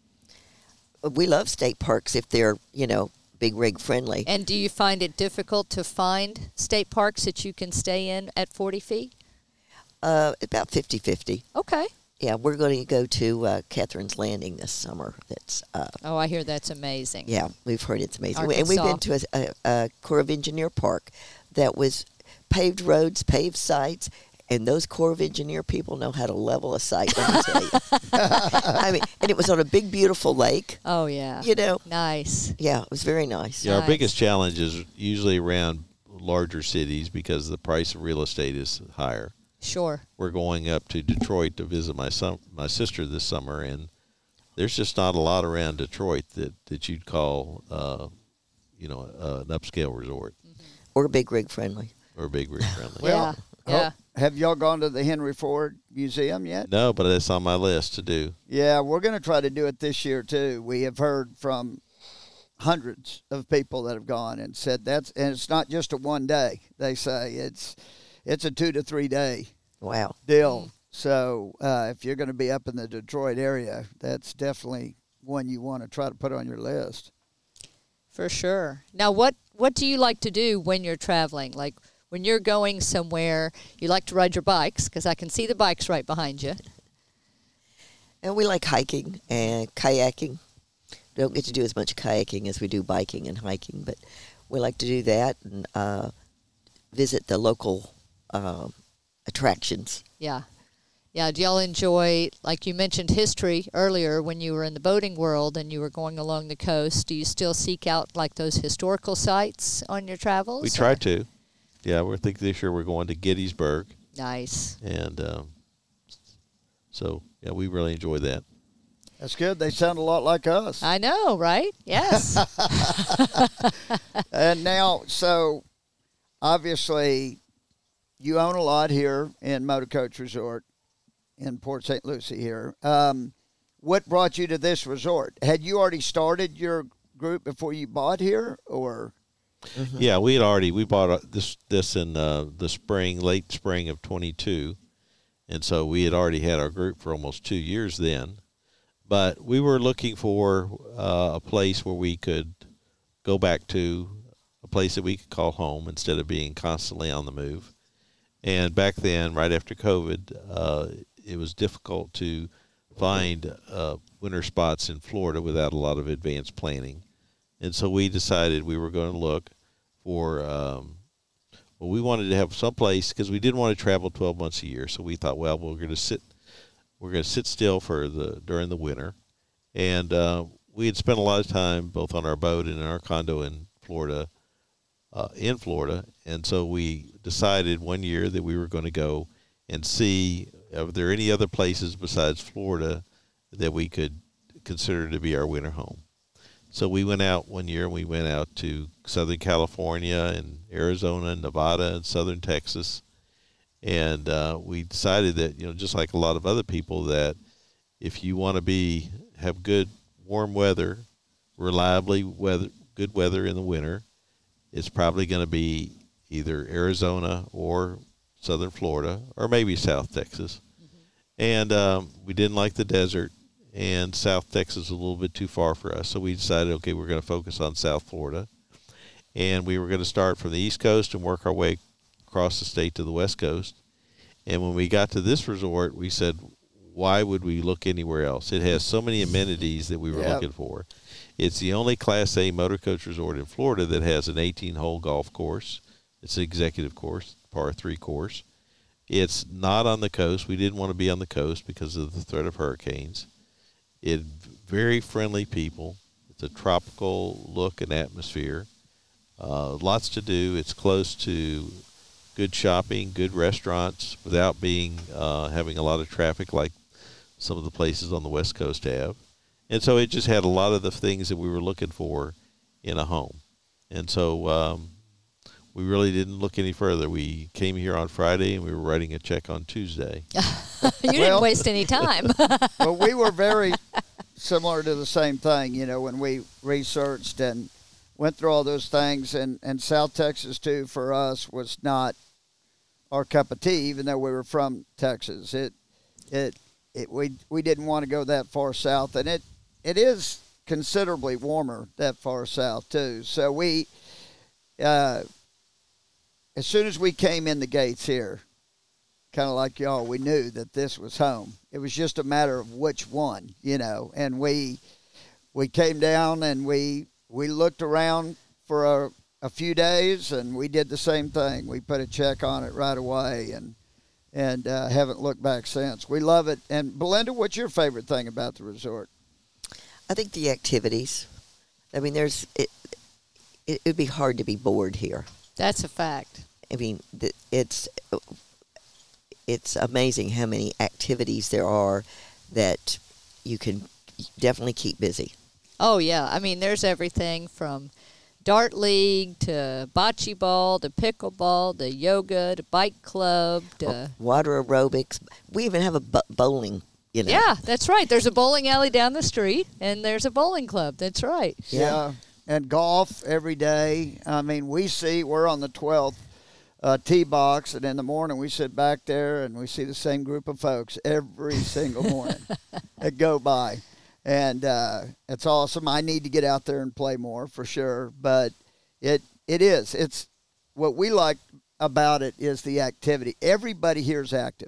We love state parks if they're, you know, big rig friendly. And do you find it difficult to find state parks that you can stay in at forty feet? Uh, about fifty-fifty. Okay. Yeah, we're going to go to uh, Catherine's Landing this summer. That's uh, Oh, I hear that's amazing. yeah, we've heard it's amazing. And we've Arkansas. been to a, a, a Corps of Engineer park that was paved roads, paved sites, and those Corps of Engineer people know how to level a site, let me tell you. I mean, and it was on a big, beautiful lake. Oh, yeah. You know, Nice. yeah, it was very nice. Yeah, our Nice. biggest challenge is usually around larger cities because the price of real estate is higher. Sure. We're going up to Detroit to visit my son, my sister this summer, and there's just not a lot around Detroit that, that you'd call, uh, you know, uh, an upscale resort Or big rig friendly. or big rig friendly. Yeah. Yeah. Oh, have y'all gone to the Henry Ford Museum yet? No, but that's on my list to do. Yeah, we're going to try to do it this year too. We have heard from hundreds of people that have gone and said that's, and it's not just a one day. They say it's it's a two to three day Wow. deal. So uh, if you're going to be up in the Detroit area, that's definitely one you want to try to put on your list. For sure. Now, what, what do you like to do when you're traveling? Like, when you're going somewhere, you like to ride your bikes, because I can see the bikes right behind you. And we like hiking and kayaking. We don't get to do as much kayaking as we do biking and hiking, but we like to do that and uh, visit the local uh, attractions. Yeah. Yeah, do y'all enjoy, like you mentioned history earlier when you were in the boating world and you were going along the coast, do you still seek out like those historical sites on your travels? We try to. Yeah, we're thinking this year we're going to Gettysburg. Nice. And um, so, yeah, we really enjoy that. That's good. They sound a lot like us. I know, right? Yes. And now, so obviously you own a lot here in Motor Coach Resort in Port Saint Lucie here. Um, what brought you to this resort? Had you already started your group before you bought here, or? Mm-hmm. Yeah, we had already we bought uh, this this in uh, the spring, late spring of twenty-two, and so we had already had our group for almost two years then. But we were looking for uh, a place where we could go back to, a place that we could call home instead of being constantly on the move. And back then, right after COVID, uh, it was difficult to find uh, winter spots in Florida without a lot of advanced planning. And so we decided we were going to look for, um, well, we wanted to have some place because we didn't want to travel twelve months a year. So we thought, well, we're going to sit, we're going to sit still for the during the winter. And uh, we had spent a lot of time both on our boat and in our condo in Florida, uh, in Florida. And so we decided one year that we were going to go and see, are there any other places besides Florida that we could consider to be our winter home? So we went out one year, and we went out to Southern California and Arizona and Nevada and Southern Texas. And uh, we decided that, you know, just like a lot of other people, that if you want to be have good warm weather, reliably weather, good weather in the winter, it's probably going to be either Arizona or Southern Florida or maybe South Texas. Mm-hmm. And um, we didn't like the desert, and South Texas was a little bit too far for us. So we decided, okay, we're going to focus on South Florida. And we were going to start from the East Coast and work our way across the state to the West Coast. And when we got to this resort, we said, why would we look anywhere else? It has so many amenities that we were Yep. looking for. It's the only Class A motor coach resort in Florida that has an eighteen-hole golf course. It's an executive course, par three course. It's not on the coast. We didn't want to be on the coast because of the threat of hurricanes. It very friendly people. It's a tropical look and atmosphere. Uh, lots to do. It's close to good shopping, good restaurants, without being uh, having a lot of traffic like some of the places on the West Coast have. And so it just had a lot of the things that we were looking for in a home. And so um, we really didn't look any further. We came here on Friday, and we were writing a check on Tuesday. You didn't Well- waste any time. But we were very similar to the same thing, you know, when we researched and went through all those things. And, and South Texas, too, for us was not our cup of tea, even though we were from Texas. It, it, it, we, we didn't want to go that far south. And it, it is considerably warmer that far south, too. So we, uh, as soon as we came in the gates here, kind of like y'all, we knew that this was home. It was just a matter of which one, you know. And we we came down and we we looked around for a, a few days, and we did the same thing. We put a check on it right away, and and uh, haven't looked back since. We love it. And Belinda, what's your favorite thing about the resort? I think the activities. I mean, there's it. It would be hard to be bored here. That's a fact. I mean, th- it's it's amazing how many activities there are that you can definitely keep busy. Oh, yeah. I mean, there's everything from dart league to bocce ball to pickleball to yoga to bike club to... Water aerobics. We even have a b- bowling, you know. Yeah, that's right. There's a bowling alley down the street, and there's a bowling club. That's right. Yeah. Yeah. And golf every day. I mean, we see, we're on the twelfth uh, tee box, and in the morning we sit back there and we see the same group of folks every single morning that go by. And uh, it's awesome. I need to get out there and play more for sure. But it it is. It's what we like about it is the activity. Everybody here is active.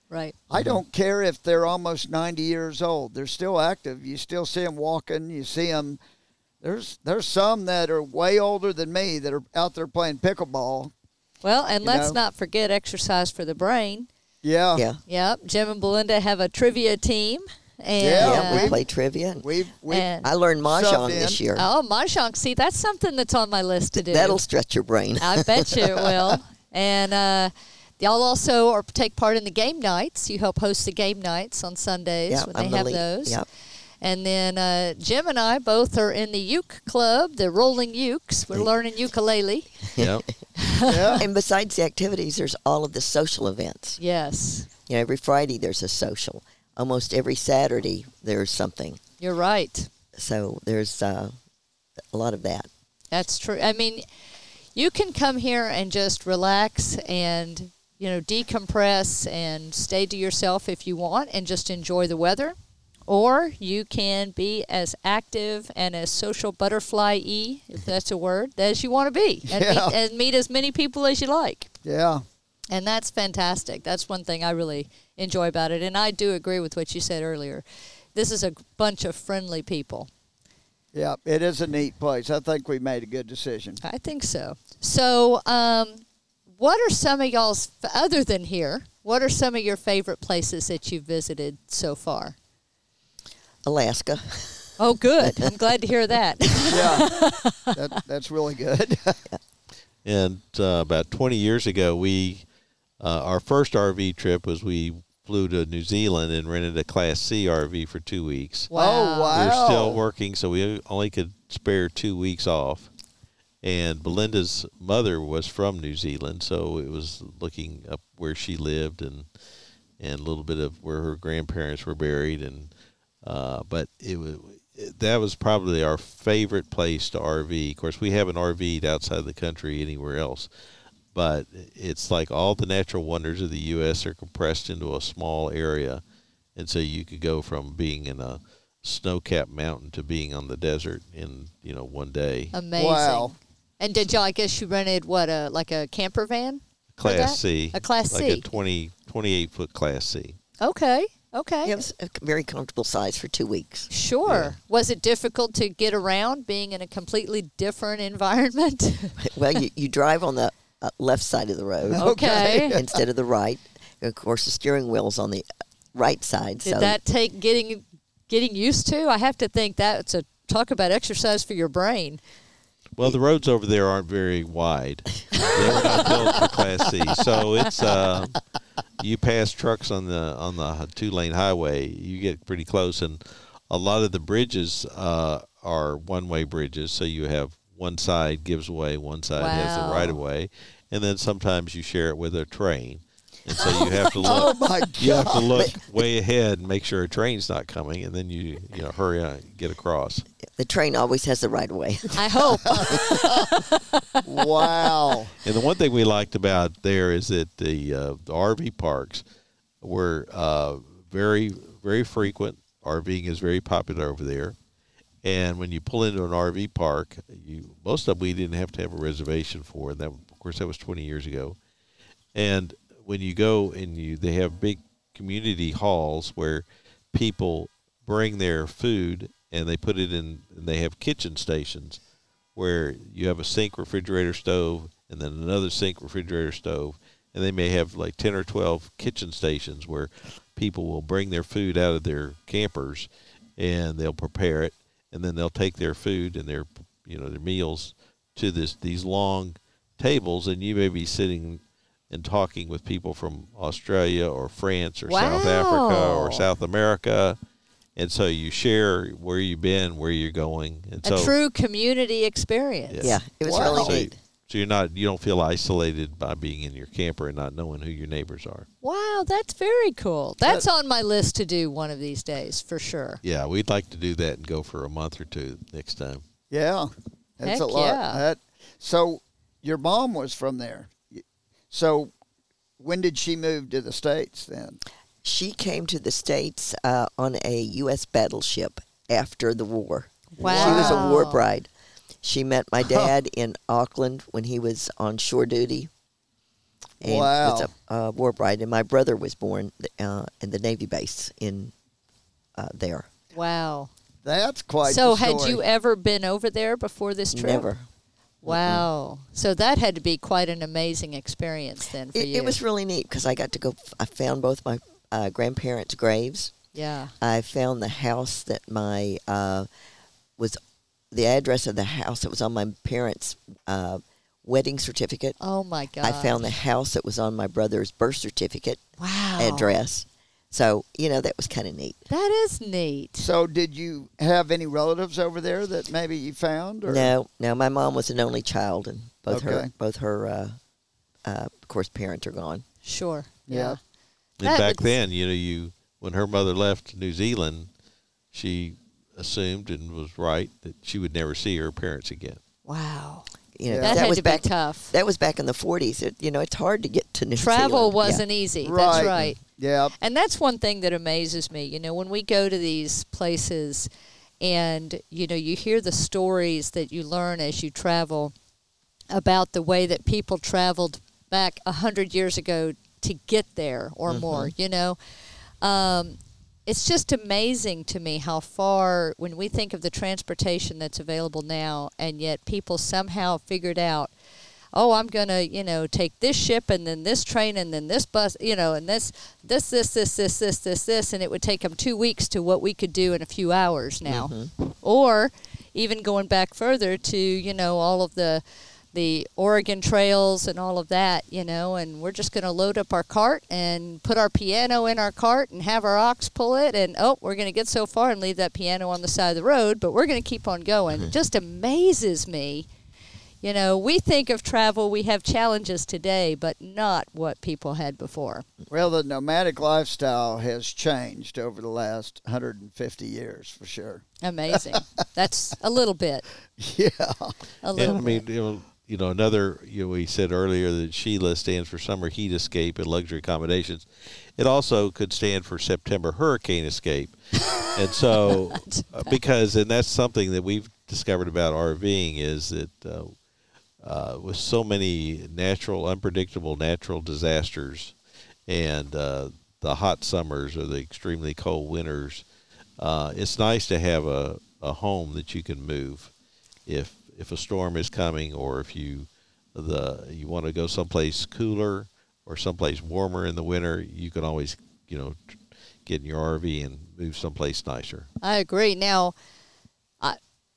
Right. I don't care if they're almost ninety years old. They're still active. You still see them walking. You see them. There's there's some that are way older than me that are out there playing pickleball. Well, and You let's know? not forget exercise for the brain. Yeah. Yeah. Yep. Jim and Belinda have a trivia team. And, Yeah, Yeah, uh, we play trivia. and We've, we've And- I learned Subbed mahjong in. this year. oh, mahjong. See, that's something that's on my list to do. That'll stretch your brain. I bet you it will. And uh, y'all also are, take part in the game nights. You help host the game nights on Sundays Yeah, when I'm they the have lead. those. Yep. And then uh, Jim and I both are in the uke club, the Rolling Ukes. We're learning ukulele. Yep. yeah. And besides the activities, there's all of the social events. Yes, You know, every Friday there's a social. Almost every Saturday there's something. you're right. So there's uh, a lot of that. That's true. I mean, you can come here and just relax and, you know, decompress and stay to yourself if you want and just enjoy the weather. Or you can be as active and as social butterfly-y, if that's a word, as you want to be. And, Yeah. meet, and meet as many people as you like. Yeah. And that's fantastic. That's one thing I really enjoy about it. And I do agree with what you said earlier. This is a bunch of friendly people. Yeah. It is a neat place. I think we made a good decision. I think so. So, um, what are some of y'all's, other than here, what are some of your favorite places that you've visited so far? Alaska. Oh, good. I'm glad to hear that. Yeah. that, that's really good. And uh, about twenty years ago, we uh, our first R V trip was we flew to New Zealand and rented a Class C R V for two weeks. Oh, wow. We were still working, so we only could spare two weeks off. And Belinda's mother was from New Zealand, so it was looking up where she lived and and a little bit of where her grandparents were buried. And uh, but it was that was probably our favorite place to R V. Of course, we haven't R V'd outside the country anywhere else, but it's like all the natural wonders of the U S are compressed into a small area, and so you could go from being in a snow-capped mountain to being on the desert in you know one day. Amazing. Wow. And did y'all, I guess you rented, what, a like a camper van? for that? Class C, A Class like C. a twenty, twenty-eight foot Class C. Okay. Okay. It was a very comfortable size for two weeks. Sure. Yeah. Was it difficult to get around being in a completely different environment? Well, you, you drive on the uh, left side of the road Okay. instead of the right. Of course, the steering wheel's on the right side. Did so that take getting getting used to? I have to think that's a talk about exercise for your brain. Well, the roads over there aren't very wide. They were not built for Class C, so it's uh, you pass trucks on the on the two lane highway, you get pretty close, and a lot of the bridges uh, are one way bridges. So you have one side gives way, one side has the Wow. right of way, and then sometimes you share it with a train, and so you have to Oh, look. my You have to God. look way ahead and make sure a train's not coming, and then you you know hurry on and get across. the train always has the right of way. I hope. Wow. And the one thing we liked about there is that the, uh, the R V parks were uh, very, very frequent. RVing is very popular over there. And when you pull into an R V park, you most of them we didn't have to have a reservation for. And that, of course, that was twenty years ago. And when you go and you, they have big community halls where people bring their food and they put it in, and they have kitchen stations where you have a sink, refrigerator, stove, and then another sink, refrigerator, stove, and they may have like ten or twelve kitchen stations where people will bring their food out of their campers and they'll prepare it, and then they'll take their food and their you know their meals to this these long tables, and you may be sitting and talking with people from Australia or France or South Africa or Wow. South America. And so you share where you've been, where you're going, and A so true community experience. Yeah, it was Wow. really so, you, neat. so you're not you don't feel isolated by being in your camper and not knowing who your neighbors are. Wow, that's very cool. That's on my list to do one of these days for sure. Yeah, we'd like to do that and go for a month or two next time. Yeah. That's Heck a lot. yeah. That, so your mom was from there. So when did she move to the States then? She came to the States uh, on a U S battleship after the war. Wow. She was a war bride. She met my dad in Auckland when he was on shore duty. and Wow. was a uh, war bride. And my brother was born uh, in the Navy base in uh, there. Wow. That's quite So the had story. you ever been over there before this trip? Never. Wow. So that had to be quite an amazing experience then for It, you. it was really neat because I got to go. I found both my uh, grandparents' graves. Yeah. I found the house that my uh, was the address of the house that was on my parents' uh, wedding certificate. Oh my God. I found the house that was on my brother's birth certificate wow address. So you know that was kind of neat. That is neat. So, did you have any relatives over there that maybe you found? Or? No, no, my mom was an only child, and both her Okay. both her uh, uh, of course parents are gone. Sure. Yeah. Yeah. And That back would- then, you know, you when her mother left New Zealand, she assumed and was right that she would never see her parents again. Wow. You know, Yeah. That, that had was to back be tough. That was back in the forties. It, you know, it's hard to get to New Travel Zealand. wasn't easy. Right. That's right. Yeah. And that's one thing that amazes me. You know, when we go to these places and, you know, you hear the stories that you learn as you travel about the way that people traveled back a hundred years ago to get there or more, you know. Um, it's just amazing to me how far, when we think of the transportation that's available now, and yet people somehow figured out, oh, I'm going to, you know, take this ship and then this train and then this bus, you know, and this, this, this, this, this, this, this, this, and it would take them two weeks to what we could do in a few hours now. Or even going back further to, you know, all of the the Oregon trails and all of that, you know, and we're just going to load up our cart and put our piano in our cart and have our ox pull it, and, oh, we're going to get so far and leave that piano on the side of the road, but we're going to keep on going. It just amazes me. You know, we think of travel, we have challenges today, but not what people had before. Well, the nomadic lifestyle has changed over the last one hundred fifty years, for sure. Amazing. That's a little bit. Yeah. A little And I mean, bit. you know, you know, another, you know, we said earlier that Sheila stands for summer heat escape and luxury accommodations. It also could stand for September hurricane escape. And so, uh, because, and that's something that we've discovered about RVing is that uh, uh, with so many natural, unpredictable natural disasters and uh, the hot summers or the extremely cold winters, uh, it's nice to have a, a home that you can move if if a storm is coming, or if you the you want to go someplace cooler or someplace warmer in the winter, you can always, you know, tr- get in your R V and move someplace nicer. I agree. Now, I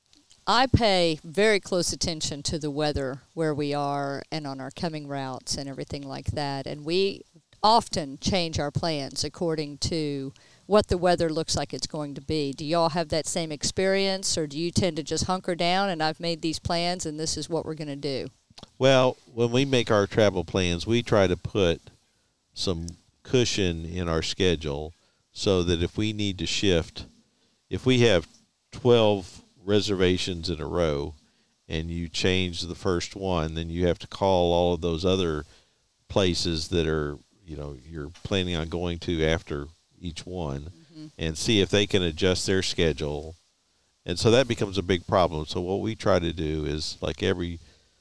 I pay very close attention to the weather where we are and on our coming routes and everything like that. And we often change our plans according to what the weather looks like it's going to be. Do y'all have that same experience, or do you tend to just hunker down and I've made these plans and this is what we're going to do? Well, when we make our travel plans, we try to put some cushion in our schedule so that if we need to shift, if we have twelve reservations in a row and you change the first one, then you have to call all of those other places that are, you know, you're planning on going to after each one, mm-hmm. and see if they can adjust their schedule. And so that becomes a big problem. So what we try to do is, like, every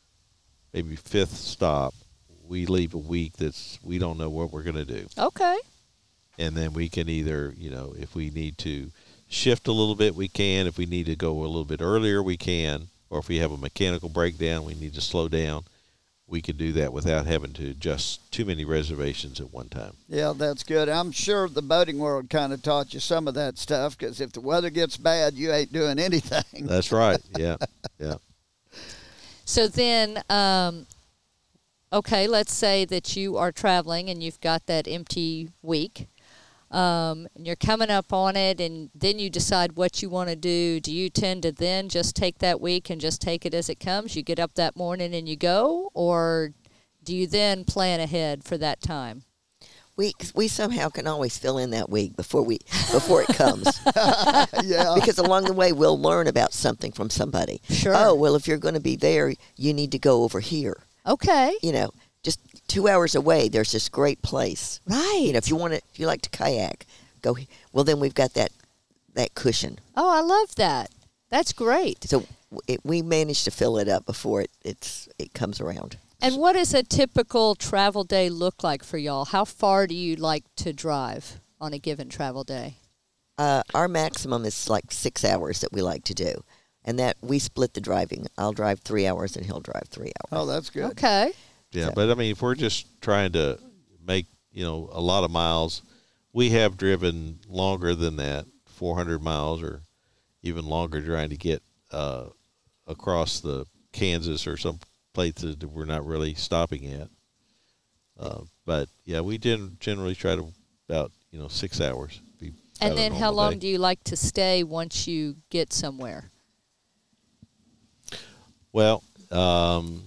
maybe fifth stop, we leave a week that's we don't know what we're going to do. Okay. And then we can either, you know, if we need to shift a little bit, we can. If we need to go a little bit earlier, we can. Or if we have a mechanical breakdown, we need to slow down, we could do that without having to adjust too many reservations at one time. Yeah, that's good. I'm sure the boating world kind of taught you some of that stuff, because if the weather gets bad, you ain't doing anything. That's right. Yeah, yeah. So then, um, okay, let's say that you are traveling and you've got that empty week. Um, and you're coming up on it, and then you decide what you want to do. Do you tend to then just take that week and just take it as it comes? You get up that morning and you go, or do you then plan ahead for that time? We we somehow can always fill in that week before we before it comes. Yeah. Because along the way we'll learn about something from somebody. Sure. Oh, well, if you're going to be there, you need to go over here. Okay. You know, just two hours away, there's this great place. Right. You know, if you want to, if you like to kayak, go. he- Well, then we've got that that cushion. Oh, I love that. That's great. So it, we managed to fill it up before it it's it comes around. And what does a typical travel day look like for y'all? How far do you like to drive on a given travel day? Uh, our maximum is like six hours that we like to do, and that we split the driving. I'll drive three hours, and he'll drive three hours. Oh, that's good. Okay. Yeah, So- but I mean, if we're just trying to make, you know, a lot of miles, we have driven longer than that, four hundred miles or even longer, trying to get uh, across the Kansas or some places that we're not really stopping at. Uh, but yeah, we gen- generally try to about, you know, six hours. Be And about a then how normal long day. do you like to stay once you get somewhere? Well, um,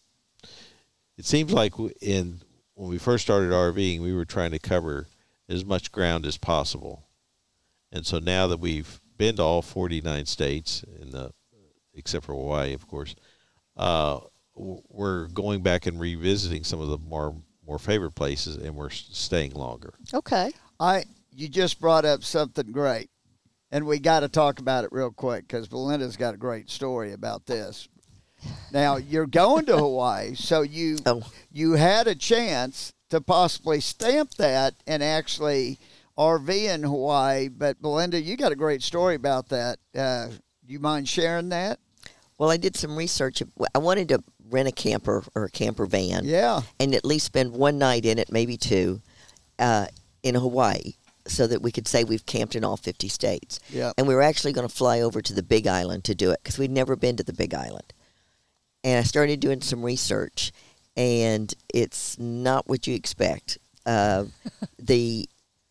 it seems like w- in when we first started RVing, we were trying to cover as much ground as possible, and so now that we've been to all forty-nine states, in the except for Hawaii, of course, uh, w- we're going back and revisiting some of the more more favorite places, and we're s- staying longer. Okay. I you just brought up something great, and we got to talk about it real quick because Belinda's got a great story about this. Now you're going to Hawaii, so you Oh. you had a chance to possibly stamp that and actually R V in Hawaii. But Belinda, you got a great story about that. Uh, you mind sharing that? Well, I did some research. I wanted to rent a camper or a camper van, Yeah. and at least spend one night in it, maybe two, uh, in Hawaii, so that we could say we've camped in all fifty states. Yeah. And we were actually going to fly over to the Big Island to do it because we'd never been to the Big Island. And I started doing some research, and it's not what you expect. Uh, the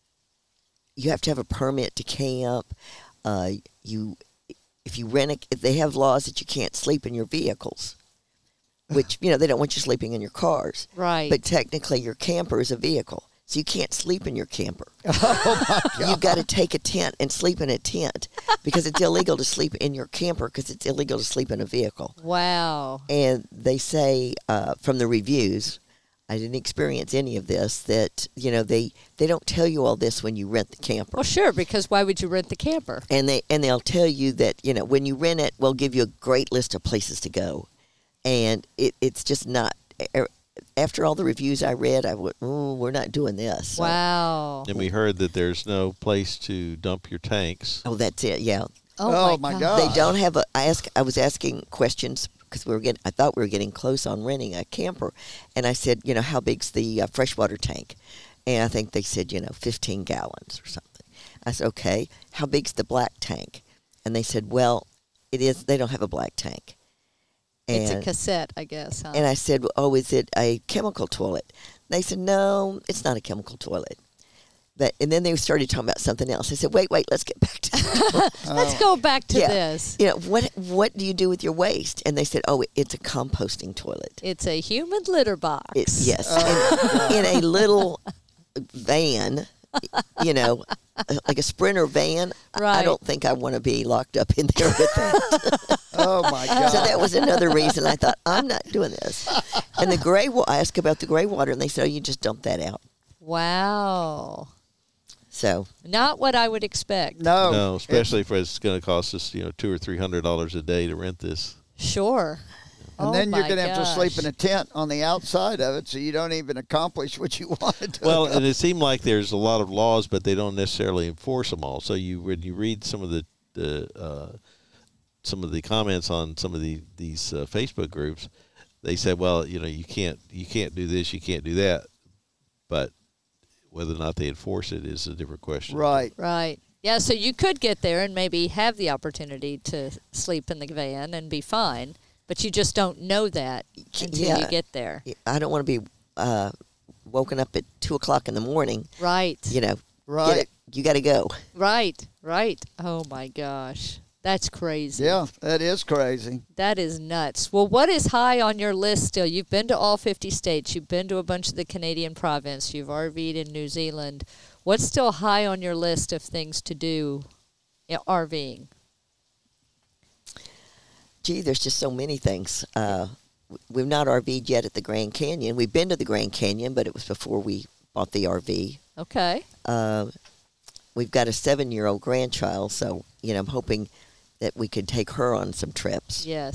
you have to have a permit to camp. Uh, you if you rent a, if they have laws that you can't sleep in your vehicles, which you know they don't want you sleeping in your cars. Right. But technically, your camper is a vehicle, so you can't sleep in your camper. Oh my God. You've got to take a tent and sleep in a tent because it's illegal to sleep in your camper because it's illegal to sleep in a vehicle. Wow. And they say uh, from the reviews, I didn't experience any of this, that you know they, they don't tell you all this when you rent the camper. Well, sure, because why would you rent the camper? And they and they'll tell you that you know when you rent it, we'll give you a great list of places to go, and it, it's just not. After all the reviews I read, I went, "Oh, we're not doing this." So- Wow. And we heard that there's no place to dump your tanks. Oh, that's it. Yeah, Oh, Oh, my God. they don't have a. I ask. I was asking questions because we were getting. I thought we were getting close on renting a camper, and I said, you know, how big's the uh, freshwater tank? And I think they said, you know, fifteen gallons or something. I said, okay. How big's the black tank? And they said, well, it is. They don't have a black tank. And, It's a cassette, I guess. Huh? and I said, oh, is it a chemical toilet? They said, no, it's not a chemical toilet. But and then they started talking about something else. I said, wait, wait, let's get back to the Let's go back to Yeah. this. you know, what what do you do with your waste? And they said, oh, it's a composting toilet. It's a human litter box. It, yes, in, in a little van, you know, like a Sprinter van. I- I Right. don't think I want to be locked up in there with that. Oh my God. So that was another reason I thought I'm not doing this. And the gray, wa- I asked about the gray water, and they said, oh, you just dump that out. Wow. So Not what I would expect. no. No, especially if it's going to cost us, you know, two or three hundred dollars a day to rent this. Sure. And Oh, then you're my going to have to sleep gosh. in a tent on the outside of it, so you don't even accomplish what you wanted to. Well, and it seemed like there's a lot of laws, but they don't necessarily enforce them all. So you, when you read some of the, the uh, some of the comments on some of the these uh, Facebook groups, they said, well, you know, you can't you can't do this, you can't do that, but whether or not they enforce it is a different question. Right. Right. Yeah, so you could get there and maybe have the opportunity to sleep in the van and be fine, but you just don't know that until Yeah. you get there. I don't want to be uh, woken up at two o'clock in the morning. Right. You know, Right. get it, you got to go. Right. Right. Oh my gosh. That's crazy. Yeah, that is crazy. That is nuts. Well, what is high on your list still? You've been to all fifty states. You've been to a bunch of the Canadian province. You've R V'd in New Zealand. What's still high on your list of things to do in RVing? Gee, there's just so many things. Uh, w- we've not R V'd yet at the Grand Canyon. We've been to the Grand Canyon, but it was before we bought the R V. Okay. Uh, we've got a seven-year-old grandchild, so you know I'm hoping that we could take her on some trips. Yes.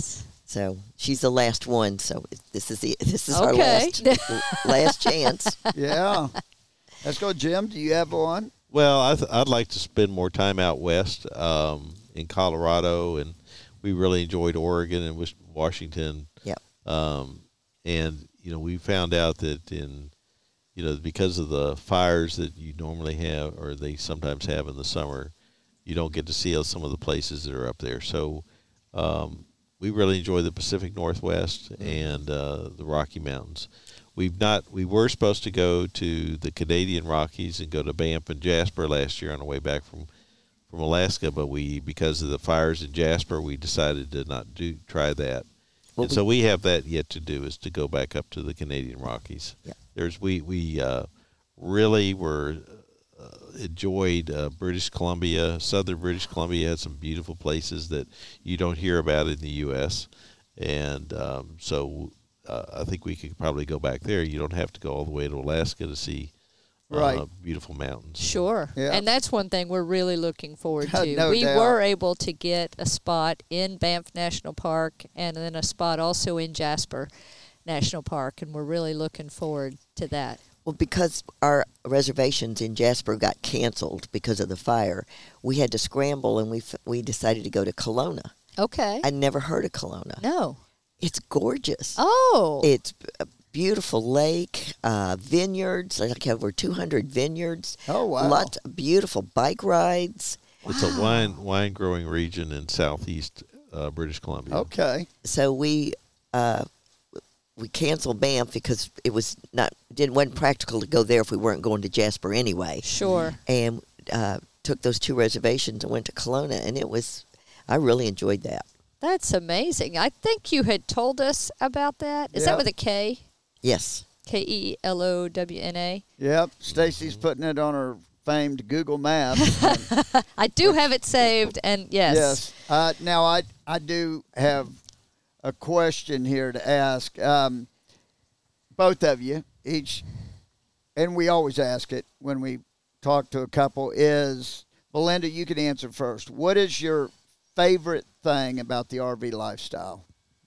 So she's the last one. So this is the this is our Okay. last last chance. Yeah. Let's go, Jim. Do you have one? Well, I th- I'd like to spend more time out west um, in Colorado, and we really enjoyed Oregon and Wis- Washington. Yep. Um, and you know, we found out that in you know because of the fires that you normally have, or they sometimes have in the summer, you don't get to see some of the places that are up there. So um, we really enjoy the Pacific Northwest and uh, the Rocky Mountains. We've not. We were supposed to go to the Canadian Rockies and go to Banff and Jasper last year on the way back from, from Alaska, but we because of the fires in Jasper, we decided to not do try that. Well, and so we have that yet to do, is to go back up to the Canadian Rockies. Yeah. There's we we uh, really were uh, enjoyed uh, British Columbia, southern British Columbia had some beautiful places that you don't hear about in the U S and um, so. Uh, I think we could probably go back there. You don't have to go all the way to Alaska to see uh, Right. beautiful mountains. Sure. Yeah. And that's one thing we're really looking forward to. No we doubt. were able to get a spot in Banff National Park and then a spot also in Jasper National Park, and we're really looking forward to that. Well, because our reservations in Jasper got canceled because of the fire, we had to scramble, and we f- we decided to go to Kelowna. Okay. I'd never heard of Kelowna. no. It's gorgeous. Oh. It's a beautiful lake, uh, vineyards, like over two hundred vineyards. Oh, wow. Lots of beautiful bike rides. It's a wine wine growing region in southeast uh, British Columbia. Okay. So we uh, we canceled Banff because it was not didn't wasn't practical to go there if we weren't going to Jasper anyway. Sure. And uh, took those two reservations and went to Kelowna, and it was I really enjoyed that. That's amazing. I think you had told us about that. Is Yeah. that with a K? Yes. K E L O W N A? Yep. Stacy's putting it on her famed Google Maps. I do have it saved, and yes. Yes. Uh, now, I, I do have a question here to ask. Um, both of you, each, and we always ask it when we talk to a couple, is, Belinda, you can answer first. What is your favorite thing about the R V lifestyle?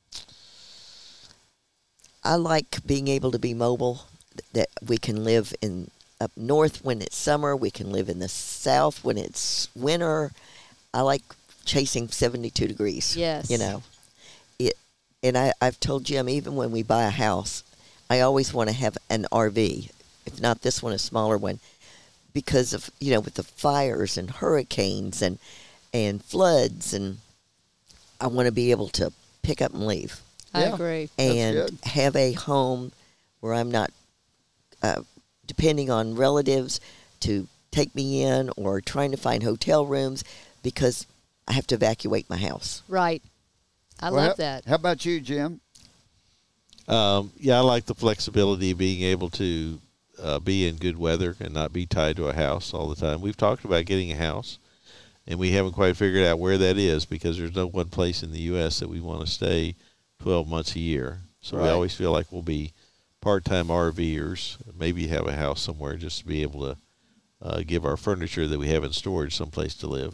I like being able to be mobile, that we can live in up north when it's summer, we can live in the south when it's winter. I like chasing seventy-two degrees. Yes. You know, it, and I, I've told Jim, even when we buy a house, I always want to have an R V, if not this one, a smaller one, because of, you know, with the fires and hurricanes and, and floods, and I want to be able to pick up and leave. I Yeah. agree. That's And good. have a home where I'm not uh, depending on relatives to take me in or trying to find hotel rooms because I have to evacuate my house. Right. I Well, love how- that. How about you, Jim? Um, yeah, I like the flexibility of being able to uh, be in good weather and not be tied to a house all the time. We've talked about getting a house, and we haven't quite figured out where that is because there's no one place in the U S that we want to stay twelve months a year. So we Right. always feel like we'll be part-time RVers, maybe have a house somewhere just to be able to uh, give our furniture that we have in storage someplace to live.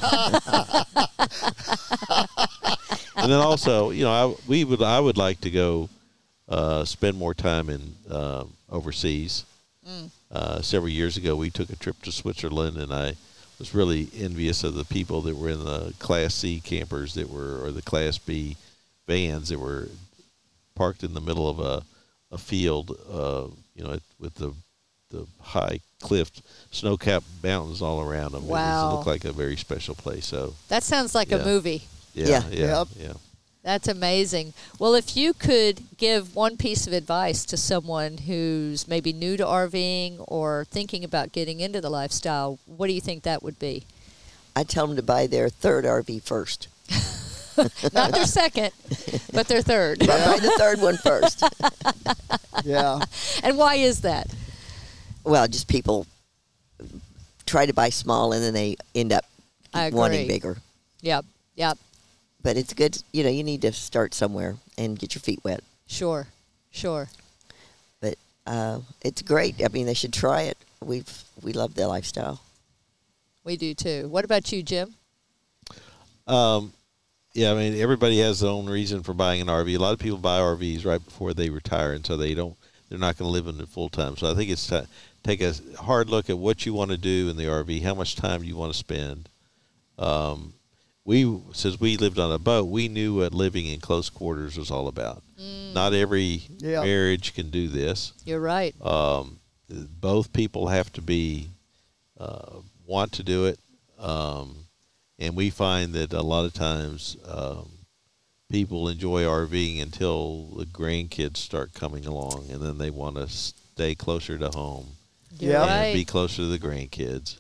And then also, you know, I, we would I would like to go uh, spend more time in uh, overseas. Uh, several years ago, we took a trip to Switzerland, and I was really envious of the people that were in the Class C campers that were, or the Class B vans that were parked in the middle of a a field, uh, you know, with the the high cliff, snow-capped mountains all around them. It, was, Wow. it looked like a very special place. So That sounds like Yeah. a movie. yeah, Yeah. yeah, Yep. yeah. That's amazing. Well, if you could give one piece of advice to someone who's maybe new to RVing or thinking about getting into the lifestyle, what do you think that would be? I tell them to buy their third R V first. Not their second, but their third. Buy buy the third one first. Yeah. And why is that? Well, just people try to buy small and then they end up I wanting agree. bigger. Yep, yep, But it's good, you know, you need to start somewhere and get your feet wet. sure, sure. But uh, it's great. I mean, they should try it. We've we love the lifestyle. We do too. What about you, Jim? Um, yeah, I mean, everybody has their own reason for buying an R V. A lot of people buy R Vs right before they retire, and so they don't. They're not going to live in it full time. So I think it's to take a hard look at what you want to do in the R V, how much time you want to spend. Um, we, since we lived on a boat, we knew what living in close quarters was all about. Mm. Not every yeah. marriage can do this. You're right. Um, both people have to be uh, want to do it, um, and we find that a lot of times um, people enjoy RVing until the grandkids start coming along, and then they want to stay closer to home. You're Yeah. right. And be closer to the grandkids.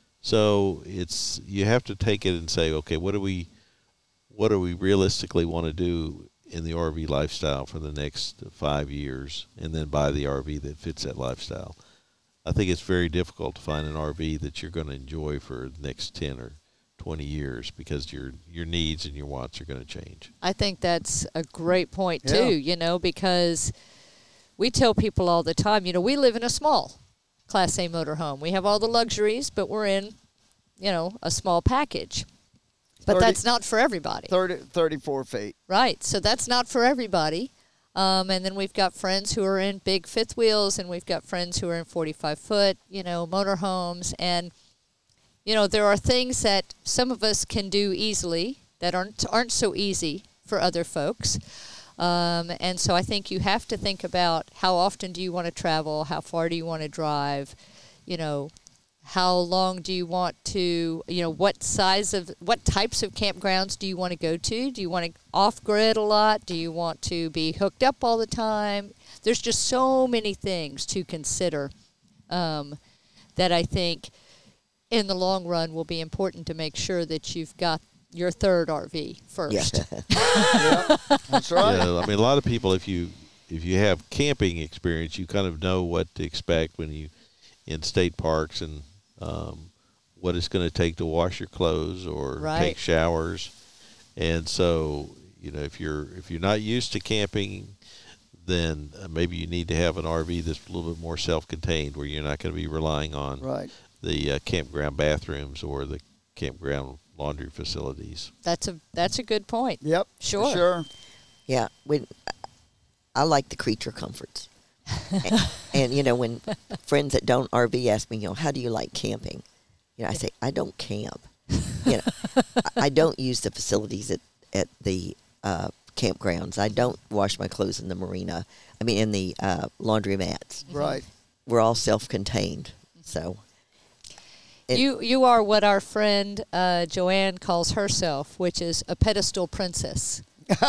So it's you have to take it and say, okay, what do we, what do we realistically want to do in the R V lifestyle for the next five years, and then buy the R V that fits that lifestyle. I think it's very difficult to find an R V that you're going to enjoy for the next ten or twenty years because your your needs and your wants are going to change. I think that's a great point, Yeah. too, you know, because we tell people all the time, you know, we live in a small Class A motorhome. We have all the luxuries, but we're in, you know, a small package. But thirty that's not for everybody. thirty, thirty-four feet. Right. So that's not for everybody. Um, and then we've got friends who are in big fifth wheels, and we've got friends who are in forty-five foot, you know, motorhomes. And, you know, there are things that some of us can do easily that aren't aren't so easy for other folks. Um, and so I think you have to think about how often do you want to travel, how far do you want to drive, you know, how long do you want to, you know, what size of, what types of campgrounds do you want to go to? Do you want to off-grid a lot? Do you want to be hooked up all the time? There's just so many things to consider um, that I think in the long run will be important to make sure that you've got your third R V first. Yeah. Yeah, that's right. Yeah, I mean, a lot of people, if you if you have camping experience, you kind of know what to expect when you in state parks and um, what it's going to take to wash your clothes or Right. take showers. And so, you know, if you're if you're not used to camping, then uh, maybe you need to have an R V that's a little bit more self-contained, where you're not going to be relying on Right. the uh, campground bathrooms or the campground laundry facilities. That's a that's a good point. Yep. for Sure. Sure. Yeah, when I like the creature comforts, and, and you know, when friends that don't R V ask me, you know, how do you like camping? You know, I say I don't camp. You know, I, I don't use the facilities at at the uh, campgrounds. I don't wash my clothes in the marina. I mean, in the uh, laundry mats. Right. We're all self-contained, so. It- You you are what our friend uh, Joanne calls herself, which is a pedestal princess.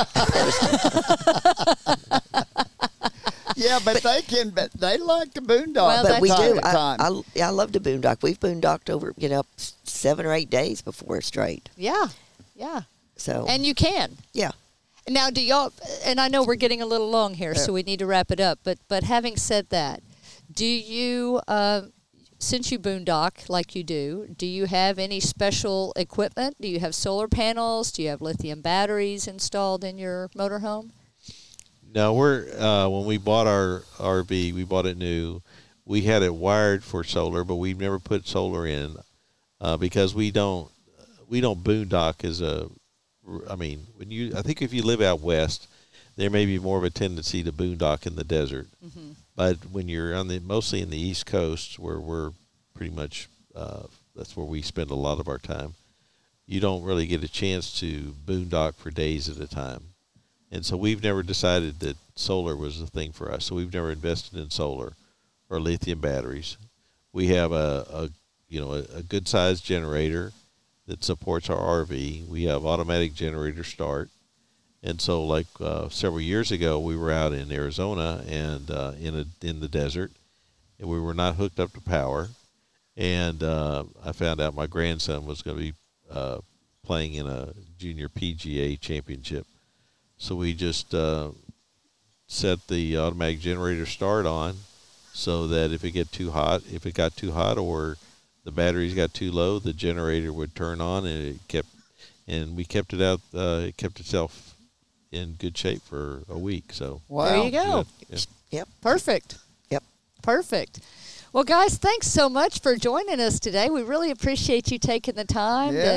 Yeah, but they can. But they like the boondock. Well, But that's we time do. to I, time. I, yeah, I love to boondock. We've boondocked over, you know, s- seven or eight days before straight. Yeah, yeah, So and you can. yeah, Now, do y'all? And I know we're getting a little long here, so we need to wrap it up. But but having said that, do you? Uh, Since you boondock like you do, do you have any special equipment? Do you have solar panels? Do you have lithium batteries installed in your motorhome? No, we're uh, when we bought our R V, we bought it new. We had it wired for solar, but we've never put solar in uh, because we don't we don't boondock as a. I mean, when you I think if you live out west, there may be more of a tendency to boondock in the desert. Mm-hmm. But when you're on the mostly in the East Coast, where we're pretty much uh, that's where we spend a lot of our time, you don't really get a chance to boondock for days at a time. And so we've never decided that solar was the thing for us. So we've never invested in solar or lithium batteries. We have a, a you know a, a good sized generator that supports our R V. We have automatic generator start. And so, like uh, several years ago, we were out in Arizona and uh, in a in the desert, and we were not hooked up to power. And uh, I found out my grandson was going to be uh, playing in a junior P G A championship. So we just uh, set the automatic generator start on, so that if it get too hot, if it got too hot or the batteries got too low, the generator would turn on, and it kept, and we kept it out. Uh, it kept itself in good shape for a week. So Wow. There you go. yeah. yep, Perfect. yep. Perfect. Well, guys, thanks so much for joining us today. We really appreciate you taking the time Yeah. to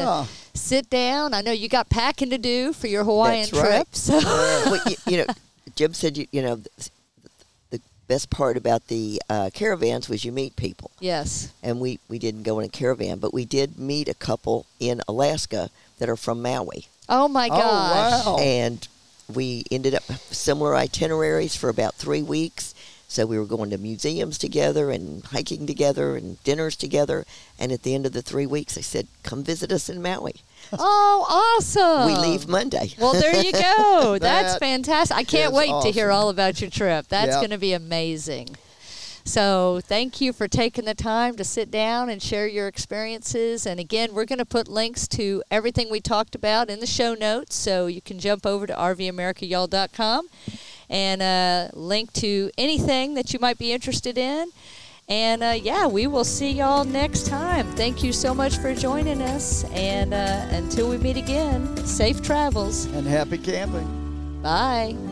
sit down. I know you got packing to do for your Hawaiian That's right. trip. So. well, you, you know, Jim said, you, you know, the, the best part about the uh, caravans was you meet people. Yes. And we, we didn't go in a caravan, but we did meet a couple in Alaska that are from Maui. Oh, my Oh, gosh. wow. And we ended up similar itineraries for about three weeks. So we were going to museums together and hiking together and dinners together. And at the end of the three weeks, they said, come visit us in Maui. Oh, awesome. We leave Monday. Well, there you go. That's That fantastic. I can't is wait to hear awesome. all about your trip. That's Yep. going to be amazing. So thank you for taking the time to sit down and share your experiences. And again, we're going to put links to everything we talked about in the show notes, so you can jump over to r v america y'all dot com and uh, link to anything that you might be interested in. And, uh, yeah, we will see y'all next time. Thank you so much for joining us. And uh, until we meet again, safe travels. And happy camping. Bye.